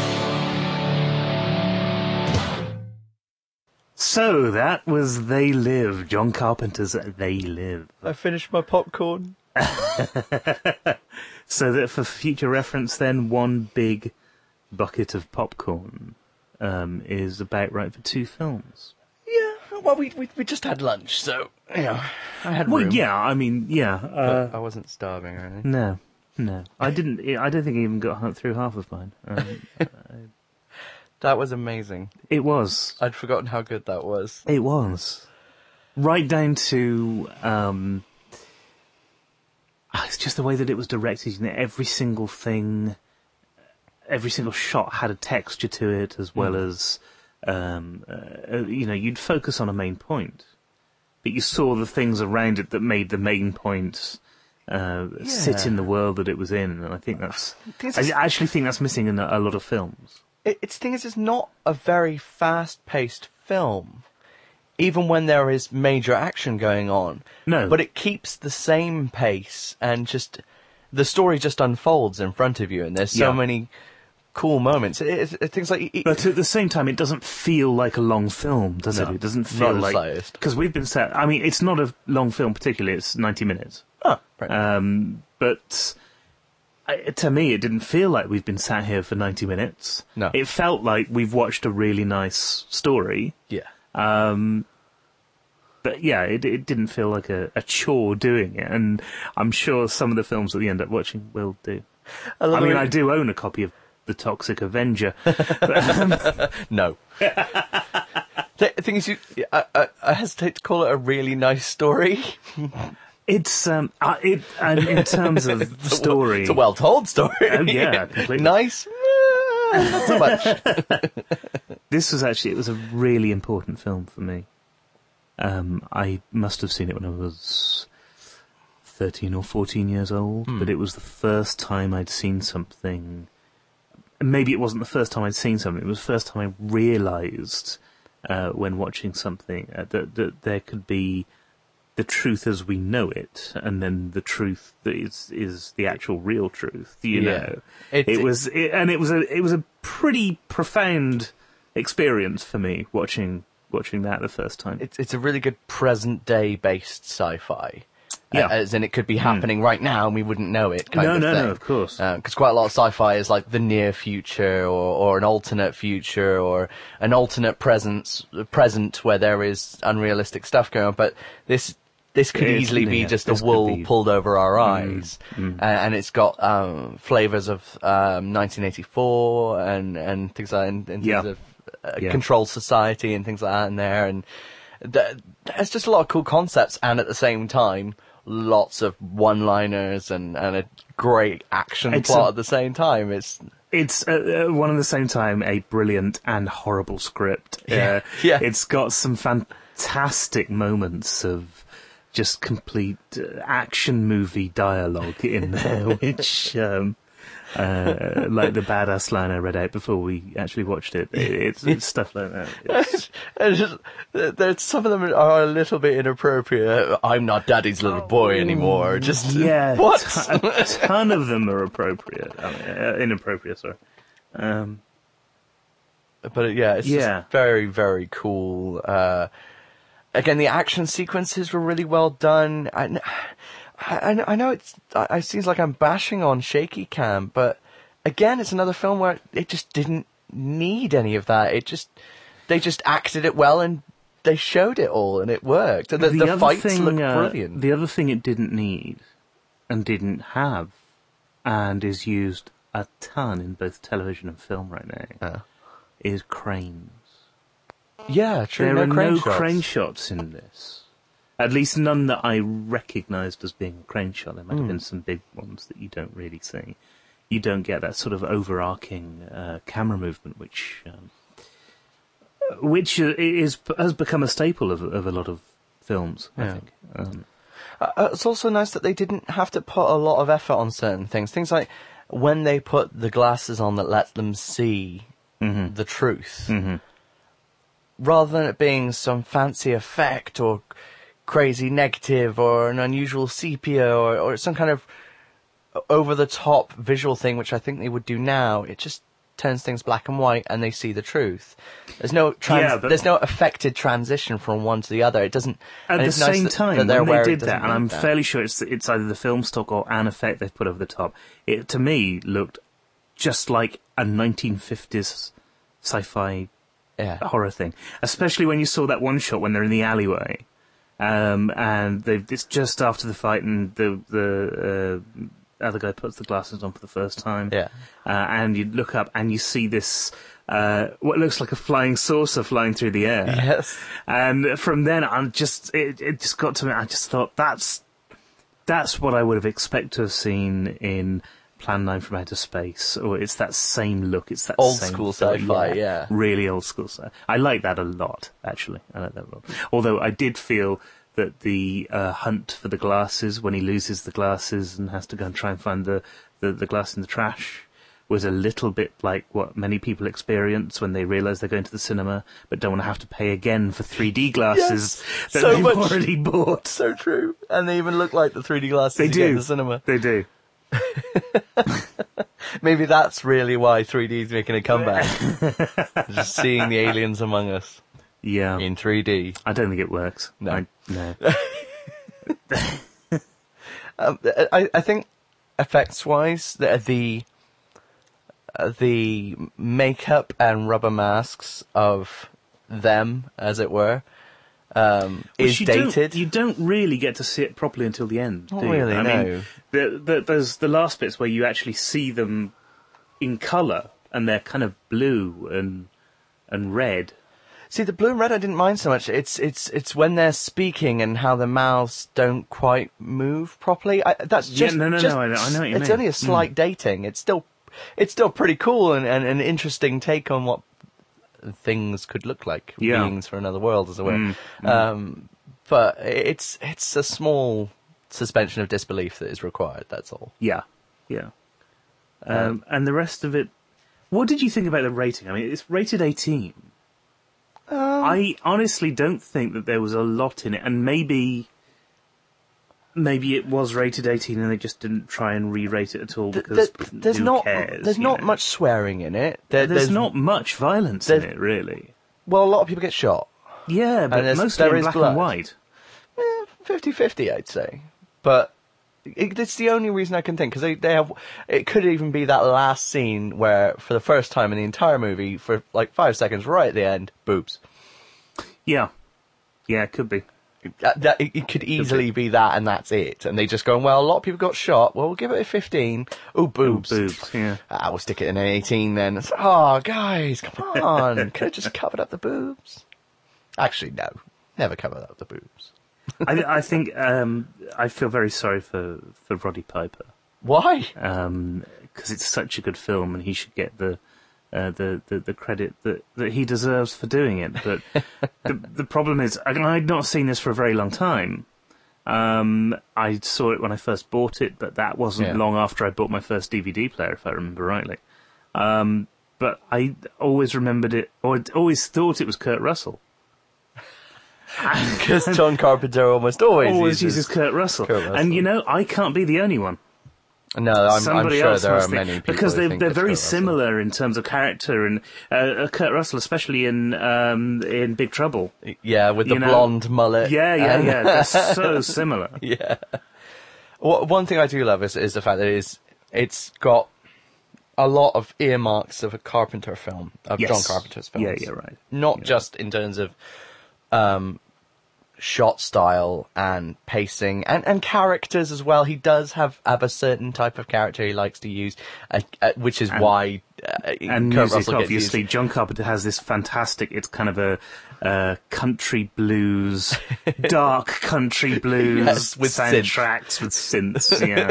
[SPEAKER 1] So that was They Live, John Carpenter's They Live.
[SPEAKER 2] I finished my popcorn.
[SPEAKER 1] So that for future reference then, one big bucket of popcorn is about right for 2 films.
[SPEAKER 2] Yeah, well, we just had lunch, so, you know, I had
[SPEAKER 1] Well,
[SPEAKER 2] room.
[SPEAKER 1] yeah, I mean, yeah.
[SPEAKER 2] But I wasn't starving or anything.
[SPEAKER 1] No. I don't think I even got through half of mine.
[SPEAKER 2] That was amazing.
[SPEAKER 1] It was.
[SPEAKER 2] I'd forgotten how good that was.
[SPEAKER 1] It was. Right down to... it's just the way that it was directed. You know, every single thing, every single shot had a texture to it, as well as, you'd focus on a main point, but you saw the things around it that made the main point sit in the world that it was in, and I think that's... I actually think that's missing in a lot of films.
[SPEAKER 2] It's thing is, it's not a very fast-paced film, even when there is major action going on.
[SPEAKER 1] No.
[SPEAKER 2] But it keeps the same pace, and just the story just unfolds in front of you, and there's so
[SPEAKER 1] Yeah.
[SPEAKER 2] many cool moments. It's things like...
[SPEAKER 1] But at the same time, it doesn't feel like a long film, does it?
[SPEAKER 2] No,
[SPEAKER 1] It doesn't
[SPEAKER 2] not
[SPEAKER 1] feel
[SPEAKER 2] the
[SPEAKER 1] like...
[SPEAKER 2] slightest.
[SPEAKER 1] Because we've been sat... I mean, it's not a long film particularly, it's 90 minutes.
[SPEAKER 2] Oh, right.
[SPEAKER 1] But to me, it didn't feel like we've been sat here for 90 minutes.
[SPEAKER 2] No.
[SPEAKER 1] It felt like we've watched a really nice story.
[SPEAKER 2] Yeah.
[SPEAKER 1] But yeah, it didn't feel like a chore doing it. And I'm sure some of the films that we end up watching will do. I mean, I do own a copy of The Toxic Avenger.
[SPEAKER 2] No. The thing is, I hesitate to call it a really nice story.
[SPEAKER 1] It's and in terms of story,
[SPEAKER 2] It's a well-told story.
[SPEAKER 1] Oh, yeah, completely.
[SPEAKER 2] Nice? Not so much.
[SPEAKER 1] it was a really important film for me. I must have seen it when I was 13 or 14 years old, but it was the first time I'd seen something. Maybe it wasn't the first time I'd seen something. It was the first time I realised when watching something that there could be the truth as we know it, and then the truth that is the actual real truth. You know, it was a pretty profound experience for me watching that the first time.
[SPEAKER 2] It's a really good present day based sci-fi.
[SPEAKER 1] Yeah.
[SPEAKER 2] As in, it could be happening right now and we wouldn't know it.
[SPEAKER 1] No, of course.
[SPEAKER 2] Because quite a lot of sci-fi is like the near future, or an alternate future, or an alternate present where there is unrealistic stuff going on. But this could easily be just a wool pulled over our eyes, and it's got flavors of 1984 and things like in terms of controlled society and things like that in there, and there's just a lot of cool concepts, and at the same time, lots of one-liners and a great action plot at the same time. It's one at the same time a brilliant and horrible script.
[SPEAKER 1] Yeah. It's got some fantastic moments of just complete action movie dialogue in there, which like the badass line I read out before we actually watched it. It's stuff like that.
[SPEAKER 2] There's some of them are a little bit inappropriate. I'm not daddy's little boy anymore. Just what?
[SPEAKER 1] A ton of them are inappropriate. Sorry.
[SPEAKER 2] But it's just very, very cool. Again, the action sequences were really well done. I know it seems like I'm bashing on shaky cam, but again, it's another film where it just didn't need any of that. They just acted it well and they showed it all and it worked. And the fights looked brilliant.
[SPEAKER 1] The other thing it didn't need and didn't have, and is used a ton in both television and film right now, is cranes.
[SPEAKER 2] Yeah, true.
[SPEAKER 1] There are no crane shots in this. At least none that I recognised as being a crane shot. There might have been some big ones that you don't really see. You don't get that sort of overarching camera movement, which has become a staple of a lot of films, I think.
[SPEAKER 2] It's also nice that they didn't have to put a lot of effort on certain things. Things like when they put the glasses on that lets them see the truth. Rather than it being some fancy effect or crazy negative or an unusual sepia or some kind of over-the-top visual thing, which I think they would do now, it just turns things black and white and they see the truth. There's no there's no affected transition from one to the other. It doesn't.
[SPEAKER 1] At the same time, when they did that, and I'm fairly sure it's either the film stock or an effect they've put over the top, it to me looked just like a 1950s sci-fi horror thing. Especially when you saw that one shot when they're in the alleyway. And it's just after the fight, and the other guy puts the glasses on for the first time. And you look up and you see this what looks like a flying saucer flying through the air.
[SPEAKER 2] Yes.
[SPEAKER 1] And from then on, it just got to me. I just thought that's what I would have expected to have seen in Plan 9 from Outer Space, or it's that same look. It's that
[SPEAKER 2] old
[SPEAKER 1] same
[SPEAKER 2] school sci-fi,
[SPEAKER 1] really old school sci-fi. I like that a lot, actually. I like that a lot. Although I did feel that the hunt for the glasses, when he loses the glasses and has to go and try and find the glass in the trash, was a little bit like what many people experience when they realise they're going to the cinema but don't want to have to pay again for 3D glasses that they've already bought.
[SPEAKER 2] So true. And they even look like the 3D glasses you get in the cinema.
[SPEAKER 1] They do.
[SPEAKER 2] Maybe that's really why 3D is making a comeback. Just seeing the aliens among us.
[SPEAKER 1] Yeah.
[SPEAKER 2] In 3D.
[SPEAKER 1] I don't think it works.
[SPEAKER 2] No.
[SPEAKER 1] No.
[SPEAKER 2] I think effects-wise, the makeup and rubber masks of them, as it were, is dated.
[SPEAKER 1] You don't really get to see it properly until the end,
[SPEAKER 2] Not
[SPEAKER 1] do you?
[SPEAKER 2] really,
[SPEAKER 1] I
[SPEAKER 2] no.
[SPEAKER 1] mean, there's the last bits where you actually see them in colour, and they're kind of blue and red.
[SPEAKER 2] See, the blue and red I didn't mind so much. It's when they're speaking and how their mouths don't quite move properly. That's just
[SPEAKER 1] no. I know what you mean.
[SPEAKER 2] It's only a slight dating. It's still pretty cool and an interesting take on what things could look like, beings for another world, as it were. But it's a small suspension of disbelief that is required. That's all.
[SPEAKER 1] Yeah. And the rest of it. What did you think about the rating? I mean, it's rated 18. I honestly don't think that there was a lot in it, and maybe maybe it was rated 18 and they just didn't try and re-rate it at all because who cares?
[SPEAKER 2] There's not much swearing in it.
[SPEAKER 1] There's not much violence in it, really.
[SPEAKER 2] Well, a lot of people get shot.
[SPEAKER 1] Yeah, but mostly in black and white.
[SPEAKER 2] 50-50, I'd say. But it's the only reason I can think, because they have. It could even be that last scene where, for the first time in the entire movie, for like 5 seconds, right at the end, boobs.
[SPEAKER 1] Yeah, it could be.
[SPEAKER 2] It could easily be that, and that's it. And they just go, well, a lot of people got shot. Well, we'll give it a 15. Oh, boobs.
[SPEAKER 1] Yeah.
[SPEAKER 2] We'll stick it in an 18 then. It's, guys, come on. Could have just covered up the boobs. Actually, no. Never covered up the boobs.
[SPEAKER 1] I think I feel very sorry for Roddy Piper.
[SPEAKER 2] Why?
[SPEAKER 1] Because it's such a good film, and he should get the credit that he deserves for doing it. But the problem is, I'd not seen this for a very long time. I saw it when I first bought it, but that wasn't long after I bought my first DVD player, if I remember rightly. But I always remembered it, or always thought it was Kurt Russell.
[SPEAKER 2] Because John Carpenter almost always
[SPEAKER 1] uses Kurt Russell. And I can't be the only one.
[SPEAKER 2] No, I'm sure there are many people
[SPEAKER 1] because they're very
[SPEAKER 2] Kurt
[SPEAKER 1] similar
[SPEAKER 2] Russell.
[SPEAKER 1] In terms of character, and Kurt Russell, especially in Big Trouble.
[SPEAKER 2] Yeah, with the blonde mullet.
[SPEAKER 1] Yeah. They're so similar.
[SPEAKER 2] Yeah. One thing I do love is the fact that it's got a lot of earmarks of a Carpenter film, of John Carpenter's films.
[SPEAKER 1] Yeah, right.
[SPEAKER 2] Not just in terms of shot style and pacing and characters as well. He does have a certain type of character he likes to use, which is why
[SPEAKER 1] and
[SPEAKER 2] Kurt
[SPEAKER 1] music,
[SPEAKER 2] Russell gets
[SPEAKER 1] obviously.
[SPEAKER 2] used.
[SPEAKER 1] John Carpenter has this fantastic. It's kind of a country blues, dark country blues
[SPEAKER 2] Yes, with
[SPEAKER 1] soundtracks with synths. Yeah,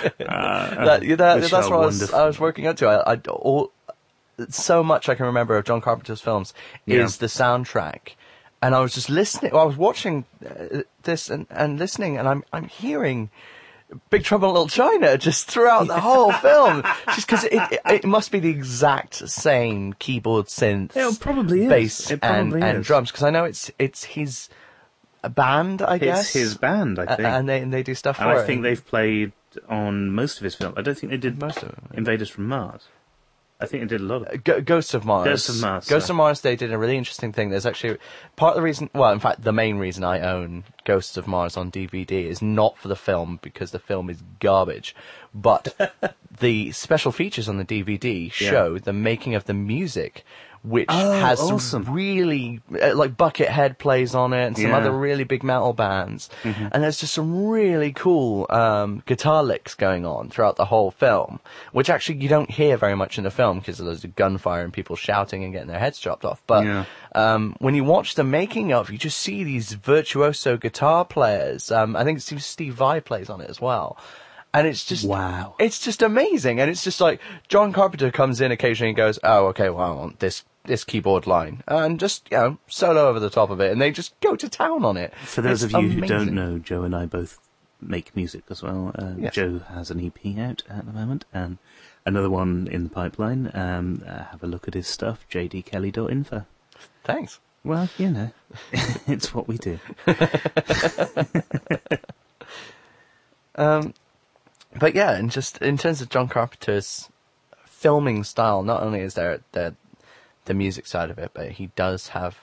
[SPEAKER 2] that's what I was working up to. So much I can remember of John Carpenter's films is the soundtrack. And I was just listening. Well, I was watching this and listening, and I'm hearing Big Trouble in Little China just throughout the whole film. Just because it must be the exact same keyboard, synth,
[SPEAKER 1] it probably
[SPEAKER 2] bass,
[SPEAKER 1] is.
[SPEAKER 2] and drums. Because I know it's his band, I guess.
[SPEAKER 1] It's his band, I think.
[SPEAKER 2] And they do stuff for it.
[SPEAKER 1] And I think they've played on most of his films. I don't think they did
[SPEAKER 2] most of them.
[SPEAKER 1] Invaders from Mars. I think they did a lot of
[SPEAKER 2] Ghosts of Mars. Ghosts of Mars, they did a really interesting thing. There's actually part of the reason, well, in fact, the main reason I own Ghosts of Mars on DVD is not for the film, because the film is garbage, but the special features on the DVD show the making of the music, which has some really, like Buckethead plays on it, and some other really big metal bands. Mm-hmm. And there's just some really cool guitar licks going on throughout the whole film, which actually you don't hear very much in the film because there's gunfire and people shouting and getting their heads chopped off. But when you watch the making of, you just see these virtuoso guitar players. I think Steve Vai plays on it as well. And it's just,
[SPEAKER 1] wow.
[SPEAKER 2] It's just amazing. And it's just like, John Carpenter comes in occasionally and goes, oh, okay, well, I want this keyboard line, and just, solo over the top of it, and they just go to town on it.
[SPEAKER 1] For those of you who don't know, Joe and I both make music as well. Joe has an EP out at the moment, and another one in the pipeline. Have a look at his stuff, jdkelly.info.
[SPEAKER 2] Thanks.
[SPEAKER 1] Well, it's what we do.
[SPEAKER 2] But yeah, and just in terms of John Carpenter's filming style, not only is there the music side of it, but he does have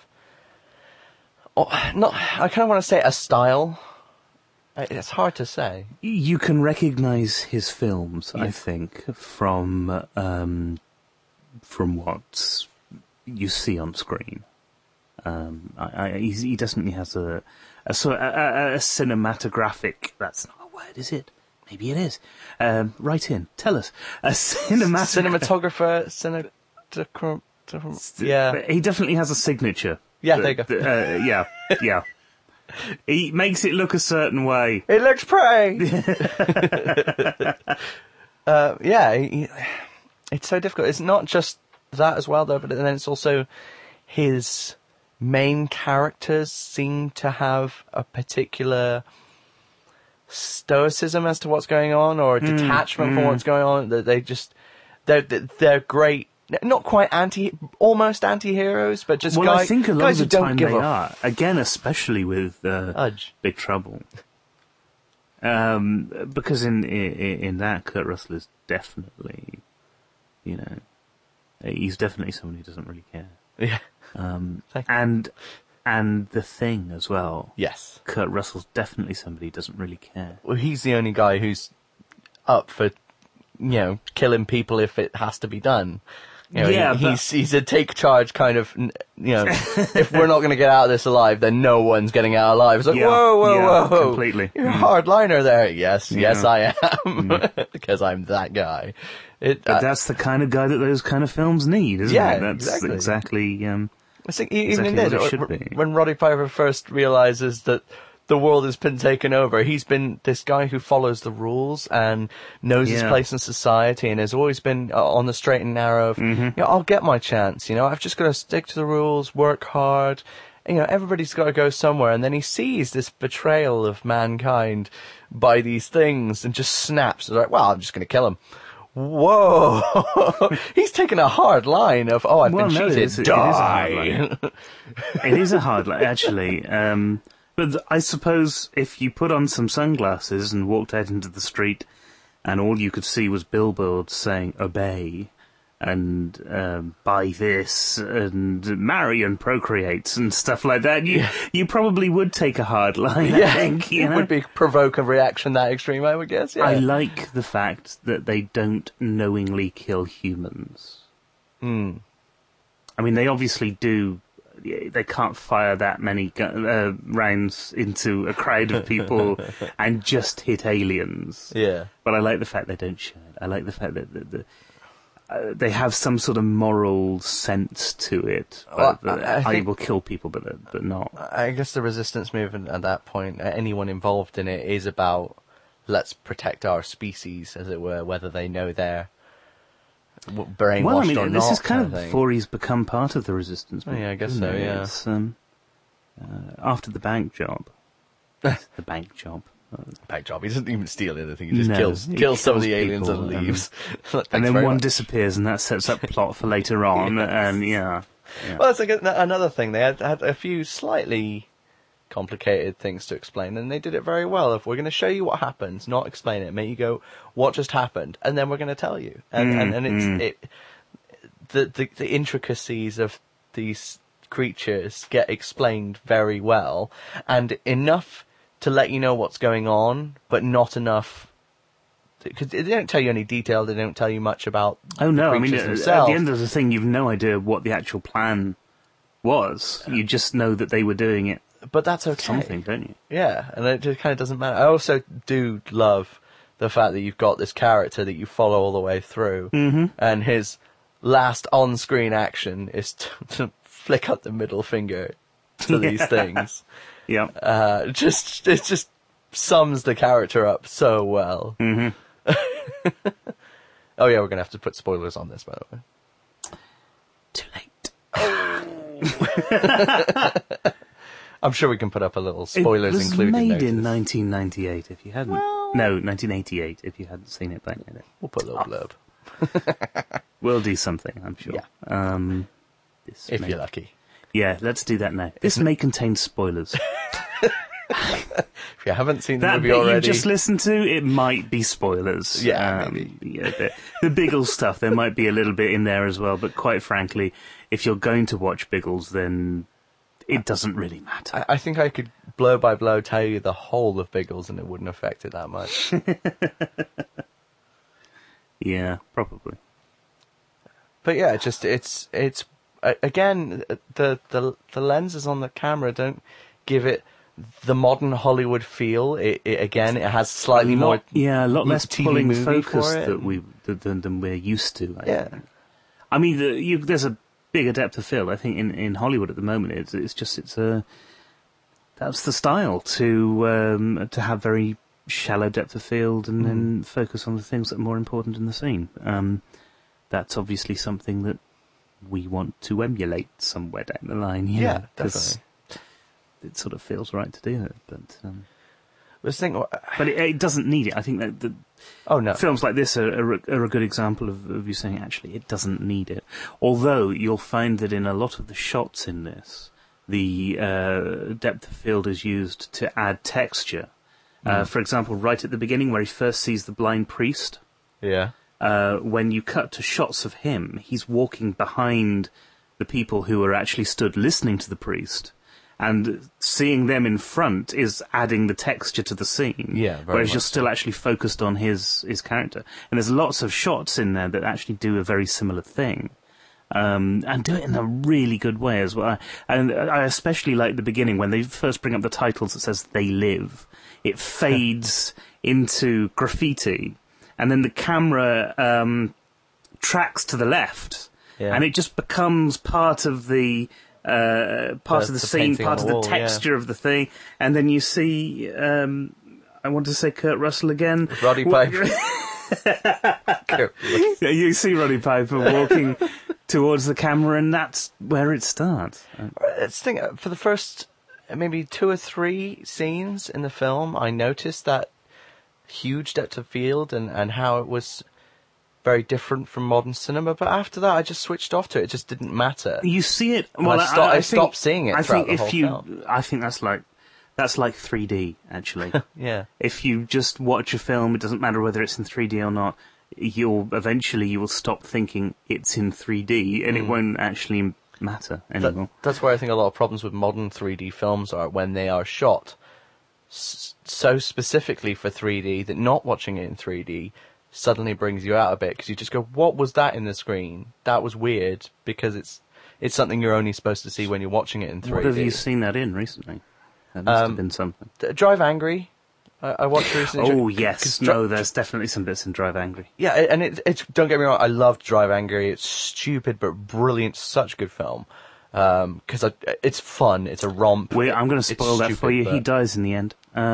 [SPEAKER 2] I kind of want to say a style. It's hard to say.
[SPEAKER 1] You can recognise his films, I think, from what you see on screen. He definitely has a cinematographic. That's not a word, is it? Maybe it is. Write in. Tell us. A
[SPEAKER 2] cinematographer. Yeah.
[SPEAKER 1] He definitely has a signature.
[SPEAKER 2] Yeah, there you go.
[SPEAKER 1] Yeah. He makes it look a certain way.
[SPEAKER 2] It looks pretty. It's so difficult. It's not just that as well, though, but then it's also his main characters seem to have a particular stoicism as to what's going on, or a detachment from what's going on. They're great. Not quite almost anti-heroes, but just
[SPEAKER 1] I think a lot of the time
[SPEAKER 2] they
[SPEAKER 1] are. Again, especially with
[SPEAKER 2] Udge.
[SPEAKER 1] Big Trouble. Because in that, Kurt Russell is definitely, he's definitely someone who doesn't really care.
[SPEAKER 2] Yeah.
[SPEAKER 1] And the Thing as well.
[SPEAKER 2] Yes.
[SPEAKER 1] Kurt Russell's definitely somebody who doesn't really care.
[SPEAKER 2] Well, he's the only guy who's up for, killing people if it has to be done. He's a take charge kind of, if we're not going to get out of this alive, then no one's getting out alive. It's like, whoa.
[SPEAKER 1] Completely.
[SPEAKER 2] You're a hardliner there. Yes, I am. Because I'm that guy.
[SPEAKER 1] But that's the kind of guy that those kind of films need, isn't it? That's exactly
[SPEAKER 2] I think even in
[SPEAKER 1] what it
[SPEAKER 2] this,
[SPEAKER 1] should be.
[SPEAKER 2] when Roddy Piper first realizes that the world has been taken over, he's been this guy who follows the rules and knows his place in society and has always been on the straight and narrow of, I'll get my chance, I've just got to stick to the rules, work hard, everybody's got to go somewhere. And then he sees this betrayal of mankind by these things and just snaps. He's like, well, I'm just going to kill him. Whoa! He's taken a hard line of, I've been cheated. Die!
[SPEAKER 1] It is a hard line, actually. But I suppose if you put on some sunglasses and walked out into the street and all you could see was billboards saying, obey, and buy this, and marry and procreate, and stuff like that, you probably would take a hard line, I think.
[SPEAKER 2] It would provoke a reaction that extreme, I would guess, yeah.
[SPEAKER 1] I like the fact that they don't knowingly kill humans. I mean, they obviously do. They can't fire that many rounds into a crowd of people and just hit aliens.
[SPEAKER 2] Yeah.
[SPEAKER 1] But I like the fact they don't show it. I like the fact that they have some sort of moral sense to it. I will kill people, but not.
[SPEAKER 2] I guess the resistance movement at that point, anyone involved in it, is about let's protect our species, as it were, whether they know they're brainwashed or not.
[SPEAKER 1] This is kind of before he's become part of the resistance movement.
[SPEAKER 2] Yeah, I guess so, yeah.
[SPEAKER 1] It's, after the bank job. The bank job.
[SPEAKER 2] Bank job. He doesn't even steal anything. He just kills some of the aliens and leaves.
[SPEAKER 1] And then one disappears, and that sets up plot for later on.
[SPEAKER 2] Yes.
[SPEAKER 1] And yeah.
[SPEAKER 2] Well, it's like another thing. They had a few slightly complicated things to explain, and they did it very well. If we're going to show you what happens, not explain it, make you go, what just happened, and then we're going to tell you. And the intricacies of these creatures get explained very well, and enough to let you know what's going on, but not enough, because they don't tell you any detail. They don't tell you much about the creatures themselves.
[SPEAKER 1] At the end of the thing, you've no idea what the actual plan was. You just know that they were doing it.
[SPEAKER 2] But that's okay.
[SPEAKER 1] Something, don't you?
[SPEAKER 2] Yeah, and it just kind of doesn't matter. I also do love the fact that you've got this character that you follow all the way through, and his last on-screen action is to flick up the middle finger to these things.
[SPEAKER 1] Yeah.
[SPEAKER 2] It just sums the character up so well. Oh yeah, we're gonna have to put spoilers on this, by the way.
[SPEAKER 1] Too late.
[SPEAKER 2] I'm sure we can put up a little spoilers included
[SPEAKER 1] notice. It was
[SPEAKER 2] notice.
[SPEAKER 1] made in 1998. If you hadn't, no, 1988. If you hadn't seen it back then,
[SPEAKER 2] We'll put a little blurb.
[SPEAKER 1] We'll do something, I'm sure.
[SPEAKER 2] Yeah. If you're lucky.
[SPEAKER 1] Yeah, let's do that now. This may contain spoilers.
[SPEAKER 2] If you haven't seen the
[SPEAKER 1] that
[SPEAKER 2] movie
[SPEAKER 1] bit
[SPEAKER 2] already,
[SPEAKER 1] you just listened to, it might be spoilers.
[SPEAKER 2] Yeah, maybe.
[SPEAKER 1] Yeah, the Biggles stuff, there might be a little bit in there as well, but quite frankly, if you're going to watch Biggles, then it doesn't really matter.
[SPEAKER 2] I think I could blow by blow tell you the whole of Biggles and it wouldn't affect it that much.
[SPEAKER 1] Yeah, probably.
[SPEAKER 2] But yeah, it's again, the lenses on the camera don't give it the modern Hollywood feel. It has slightly more,
[SPEAKER 1] a lot less
[SPEAKER 2] TV
[SPEAKER 1] pulling
[SPEAKER 2] movie
[SPEAKER 1] focus
[SPEAKER 2] for it.
[SPEAKER 1] than we're used to. I think.
[SPEAKER 2] Yeah.
[SPEAKER 1] I mean, there's a bigger depth of field. I think in Hollywood at the moment, that's the style to have very shallow depth of field and then focus on the things that are more important in the scene. That's obviously something that we want to emulate somewhere down the line.
[SPEAKER 2] Yeah, definitely.
[SPEAKER 1] It sort of feels right to do it, but
[SPEAKER 2] it
[SPEAKER 1] it doesn't need it. I think that films like this are a good example of you saying, actually, it doesn't need it. Although you'll find that in a lot of the shots in this, the depth of field is used to add texture, For example, right at the beginning, where he first sees the blind priest,
[SPEAKER 2] Yeah.
[SPEAKER 1] when you cut to shots of him, he's walking behind the people who are actually stood listening to the priest, and seeing them in front is adding the texture to the scene.
[SPEAKER 2] Yeah, very
[SPEAKER 1] whereas
[SPEAKER 2] much
[SPEAKER 1] you're still actually focused on his character. And there's lots of shots in there that actually do a very similar thing. And do it in a really good way as well. And I especially like the beginning when they first bring up the titles that says "They Live." It fades into graffiti, and then the camera tracks to the left, and it just becomes part of the scene,
[SPEAKER 2] painting
[SPEAKER 1] part
[SPEAKER 2] on
[SPEAKER 1] of
[SPEAKER 2] the wall,
[SPEAKER 1] the texture of the thing, and then you see. I want to say Kurt Russell again.
[SPEAKER 2] Roddy Piper.
[SPEAKER 1] You see Roddy Piper walking towards the camera, and that's where it starts.
[SPEAKER 2] Let's think, for the first maybe 2 or 3 scenes in the film, I noticed that huge depth of field and how it was very different from modern cinema. But after that, I just switched off to it. It just didn't matter.
[SPEAKER 1] You see it.
[SPEAKER 2] And
[SPEAKER 1] Well,
[SPEAKER 2] I
[SPEAKER 1] think-
[SPEAKER 2] stopped seeing it
[SPEAKER 1] I
[SPEAKER 2] throughout
[SPEAKER 1] think
[SPEAKER 2] the
[SPEAKER 1] if
[SPEAKER 2] whole
[SPEAKER 1] you,
[SPEAKER 2] film.
[SPEAKER 1] I think that's like 3D actually.
[SPEAKER 2] Yeah.
[SPEAKER 1] If you just watch a film, it doesn't matter whether it's in 3D or not. You will stop thinking it's in 3D, and it won't actually matter anymore.
[SPEAKER 2] That's where I think a lot of problems with modern 3D films are, when they are shot so specifically for 3D that not watching it in 3D suddenly brings you out a bit, because you just go, what was that in the screen? That was weird, because it's something you're only supposed to see when you're watching it in 3D.
[SPEAKER 1] What have you seen that in recently? That must have been something.
[SPEAKER 2] Drive Angry. I watched recently.
[SPEAKER 1] Oh, yes. No, there's definitely some bits in Drive Angry.
[SPEAKER 2] Yeah, and it's don't get me wrong, I loved Drive Angry. It's stupid but brilliant. Such a good film. Because it's fun. It's a romp.
[SPEAKER 1] I'm going to spoil that for you.
[SPEAKER 2] But...
[SPEAKER 1] He dies in the end.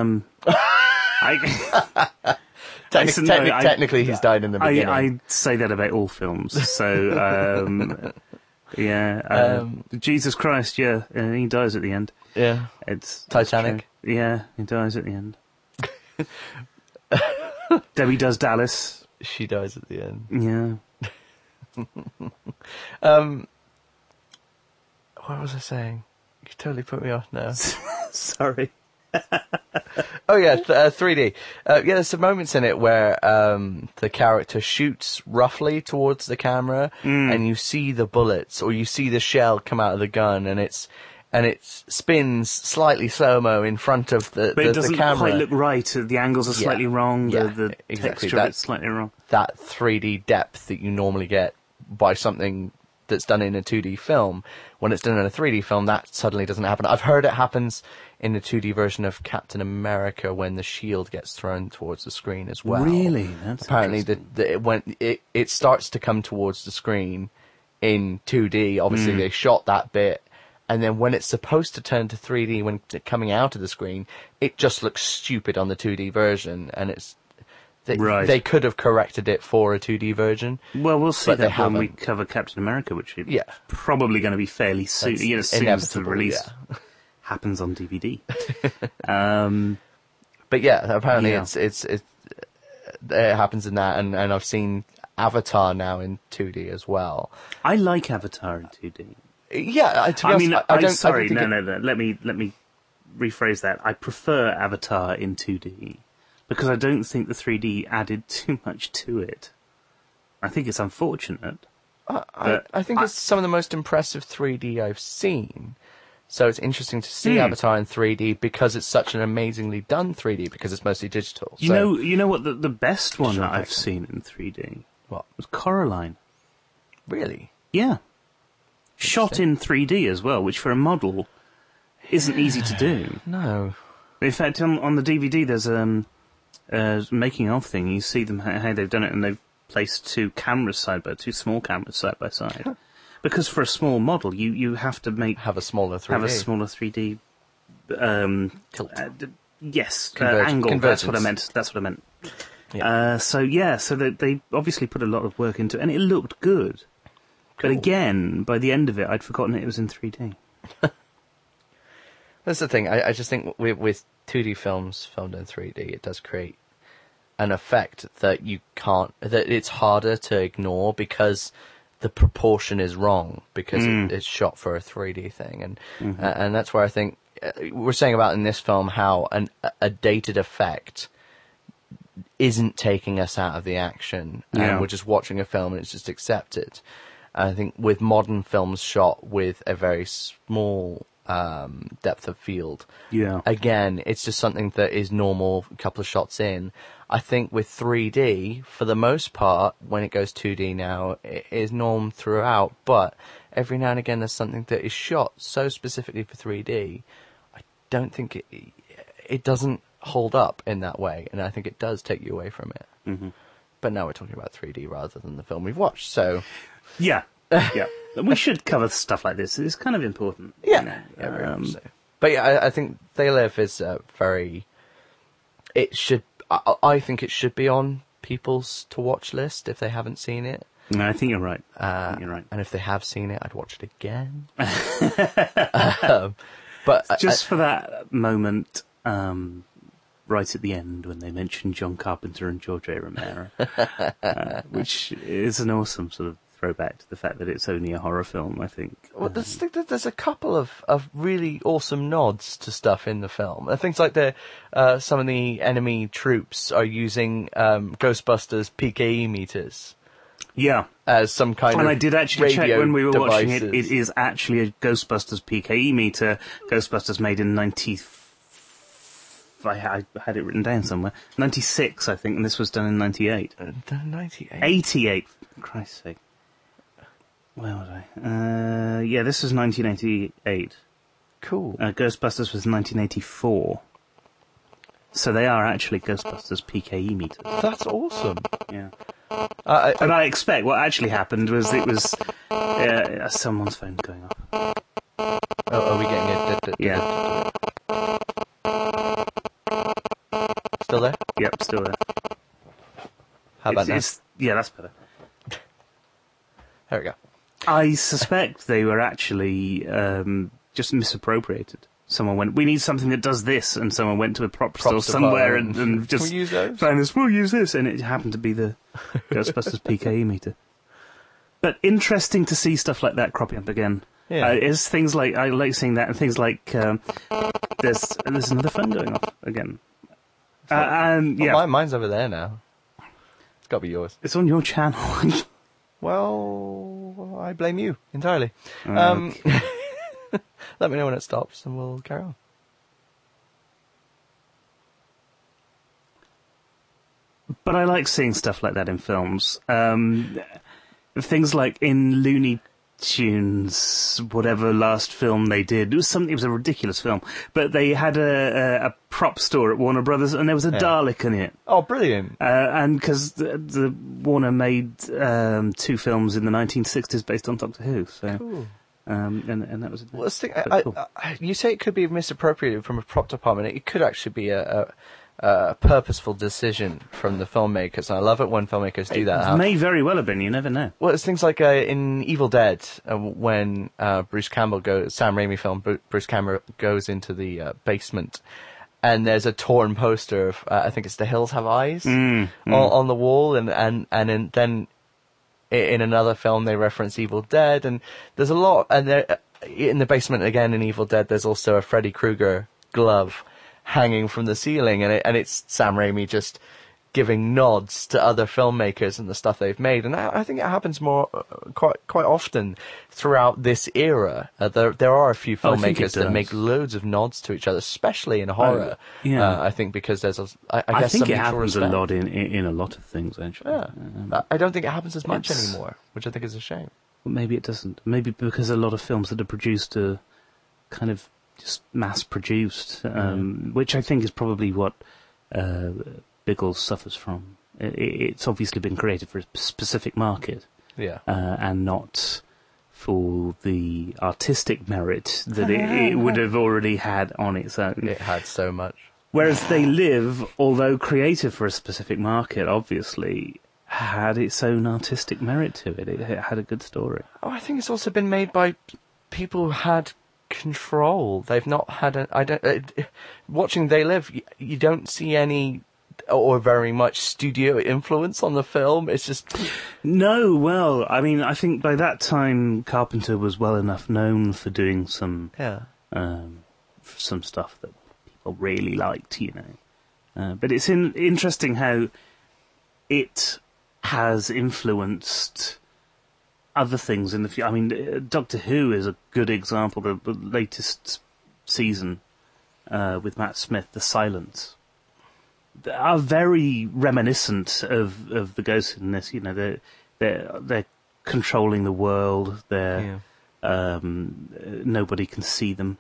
[SPEAKER 2] Technically, he's died in the beginning.
[SPEAKER 1] I say that about all films. So, Jesus Christ, he dies at the end.
[SPEAKER 2] Yeah.
[SPEAKER 1] It's
[SPEAKER 2] Titanic.
[SPEAKER 1] Yeah, he dies at the end. Debbie Does Dallas.
[SPEAKER 2] She dies at the end.
[SPEAKER 1] Yeah.
[SPEAKER 2] What was I saying? You totally put me off now.
[SPEAKER 1] Sorry.
[SPEAKER 2] Oh yeah, 3D. There's some moments in it where the character shoots roughly towards the camera, and you see the bullets, or you see the shell come out of the gun, and it spins slightly slow-mo in front of the
[SPEAKER 1] But it doesn't
[SPEAKER 2] camera.
[SPEAKER 1] quite look right. The angles are slightly wrong.
[SPEAKER 2] Yeah,
[SPEAKER 1] The
[SPEAKER 2] exactly.
[SPEAKER 1] texture of it's slightly wrong.
[SPEAKER 2] That 3D depth that you normally get by something that's done in a 2D film, when it's done in a 3D film, that suddenly doesn't happen. I've heard it happens in the 2D version of Captain America when the shield gets thrown towards the screen as well.
[SPEAKER 1] Really? That's
[SPEAKER 2] apparently when it starts to come towards the screen in 2D. Obviously, they shot that bit, and then when it's supposed to turn to 3D when coming out of the screen, it just looks stupid on the 2D version, and they could have corrected it for a 2D version.
[SPEAKER 1] Well, we'll see
[SPEAKER 2] but
[SPEAKER 1] that when we cover Captain America, which is probably going to be fairly soon. As soon as the release happens on DVD.
[SPEAKER 2] But yeah, apparently it happens in that, and I've seen Avatar now in 2D as well.
[SPEAKER 1] I like Avatar in 2D.
[SPEAKER 2] Yeah, to be honest,
[SPEAKER 1] Let me rephrase that. I prefer Avatar in 2D because I don't think the 3D added too much to it. I think it's unfortunate.
[SPEAKER 2] I think it's some of the most impressive 3D I've seen. So it's interesting to see Avatar in 3D because it's such an amazingly done 3D, because it's mostly digital.
[SPEAKER 1] You know what the best one that I've seen in 3D?
[SPEAKER 2] What?
[SPEAKER 1] Was Coraline.
[SPEAKER 2] Really?
[SPEAKER 1] Yeah. Shot in 3D as well, which for a model isn't easy to do.
[SPEAKER 2] No.
[SPEAKER 1] In fact, on the DVD, there's a making of thing. You see them how they've done it, and they've placed two small cameras side by side. Because for a small model, you have to
[SPEAKER 2] have a smaller 3D.
[SPEAKER 1] Have a smaller 3D.
[SPEAKER 2] Tilt.
[SPEAKER 1] Yes, angle. That's what I meant.
[SPEAKER 2] Yeah.
[SPEAKER 1] So they obviously put a lot of work into it, and it looked good. Cool. But again, by the end of it, I'd forgotten it was in 3D.
[SPEAKER 2] That's the thing. I just think with 2D films filmed in 3D, it does create an effect that that it's harder to ignore because the proportion is wrong, because it's shot for a 3D thing, and that's where I think we're saying about in this film how a dated effect isn't taking us out of the action, and we're just watching a film and it's just accepted. I think with modern films shot with a very small depth of field, again, it's just something that is normal a couple of shots in. I think with 3D, for the most part, when it goes 2D now, it is norm throughout, but every now and again there's something that is shot so specifically for 3D, I don't think it doesn't hold up in that way, and I think it does take you away from it.
[SPEAKER 1] Mm-hmm.
[SPEAKER 2] But now we're talking about 3D rather than the film we've watched, so...
[SPEAKER 1] Yeah. We should cover stuff like this. It's kind of important.
[SPEAKER 2] Yeah, very much so. But yeah, I think They Live is very... It should... I think it should be on people's to-watch list if they haven't seen it.
[SPEAKER 1] No, I think you're right. You're right.
[SPEAKER 2] And if they have seen it, I'd watch it again. But
[SPEAKER 1] just for that moment, right at the end when they mention John Carpenter and George A. Romero, which is an awesome sort of throwback to the fact that it's only a horror film, I think.
[SPEAKER 2] Well, there's a couple of really awesome nods to stuff in the film. Things like some of the enemy troops are using Ghostbusters PKE meters.
[SPEAKER 1] Yeah.
[SPEAKER 2] As some kind of
[SPEAKER 1] And I did actually check when we were watching it.
[SPEAKER 2] devices.
[SPEAKER 1] It is actually a Ghostbusters PKE meter. Ghostbusters made in I had it written down somewhere. 96, I think, and this was done in 98.
[SPEAKER 2] 98?
[SPEAKER 1] 88, for Christ's sake. Where was I? Yeah, this was 1988.
[SPEAKER 2] Cool.
[SPEAKER 1] Ghostbusters was 1984. So they are actually Ghostbusters PKE meters.
[SPEAKER 2] That's awesome.
[SPEAKER 1] Yeah. And I expect what actually happened was it was someone's phone going off.
[SPEAKER 2] Are we getting it?
[SPEAKER 1] Yeah.
[SPEAKER 2] Still there?
[SPEAKER 1] Yep, still there.
[SPEAKER 2] How about now?
[SPEAKER 1] Yeah, that's better.
[SPEAKER 2] There we go.
[SPEAKER 1] I suspect they were actually just misappropriated. Someone went, we need something that does this, and someone went to a prop store somewhere and just
[SPEAKER 2] Can we use those?
[SPEAKER 1] found this, we'll use this, and it happened to be the Ghostbusters PKE meter. But interesting to see stuff like that cropping up again.
[SPEAKER 2] Yeah.
[SPEAKER 1] Is things like, I like seeing that, and things like, there's another phone going off again. And yeah.
[SPEAKER 2] Mine's over there now. It's got to be yours.
[SPEAKER 1] It's on your channel.
[SPEAKER 2] Well, I blame you entirely.
[SPEAKER 1] Okay.
[SPEAKER 2] Let me know when it stops and we'll carry on.
[SPEAKER 1] But I like seeing stuff like that in films. Things like in Looney Tunes, whatever last film they did, it was a ridiculous film, but they had a prop store at Warner Brothers, and there was a Dalek in it.
[SPEAKER 2] Oh, brilliant!
[SPEAKER 1] And because the Warner made 2 films in the 1960s based on Doctor Who, so
[SPEAKER 2] Cool.
[SPEAKER 1] And that was
[SPEAKER 2] Well,
[SPEAKER 1] cool.
[SPEAKER 2] you say it could be misappropriated from a prop department. It could actually be a purposeful decision from the filmmakers, and I love it when filmmakers do that.
[SPEAKER 1] It may very well have been, you never know.
[SPEAKER 2] Well, it's things like in Evil Dead, when Sam Raimi film, Bruce Campbell goes into the basement, and there's a torn poster of, I think it's The Hills Have Eyes, on the wall, and then in another film they reference Evil Dead, and there's a lot, and there, in the basement again in Evil Dead, there's also a Freddy Krueger glove hanging from the ceiling, and it's Sam Raimi just giving nods to other filmmakers and the stuff they've made, and I think it happens quite often throughout this era. There are a few filmmakers that make loads of nods to each other, especially in horror. I think because there's I guess
[SPEAKER 1] think
[SPEAKER 2] some
[SPEAKER 1] it happens
[SPEAKER 2] respect.
[SPEAKER 1] a lot in a lot of things, actually.
[SPEAKER 2] Yeah. I don't think it happens as much anymore, which I think is a shame.
[SPEAKER 1] Well, maybe it doesn't. Maybe because a lot of films that are produced are kind of just mass-produced, which I think is probably what Biggles suffers from. It's obviously been created for a specific market, and not for the artistic merit that it would have already had on its own.
[SPEAKER 2] It had so much.
[SPEAKER 1] Whereas They Live, although created for a specific market, obviously had its own artistic merit to it. It had a good story.
[SPEAKER 2] Oh, I think it's also been made by people who had control. They've not had watching They Live, you don't see any or very much studio influence on the film. It's just
[SPEAKER 1] no. Well, I mean, I think by that time Carpenter was well enough known for doing some for some stuff that people really liked, But it's interesting how it has influenced other things in the future. I mean, Doctor Who is a good example. The latest season with Matt Smith, The Silence, are very reminiscent of the ghosts in this. They're controlling the world. Nobody can see them,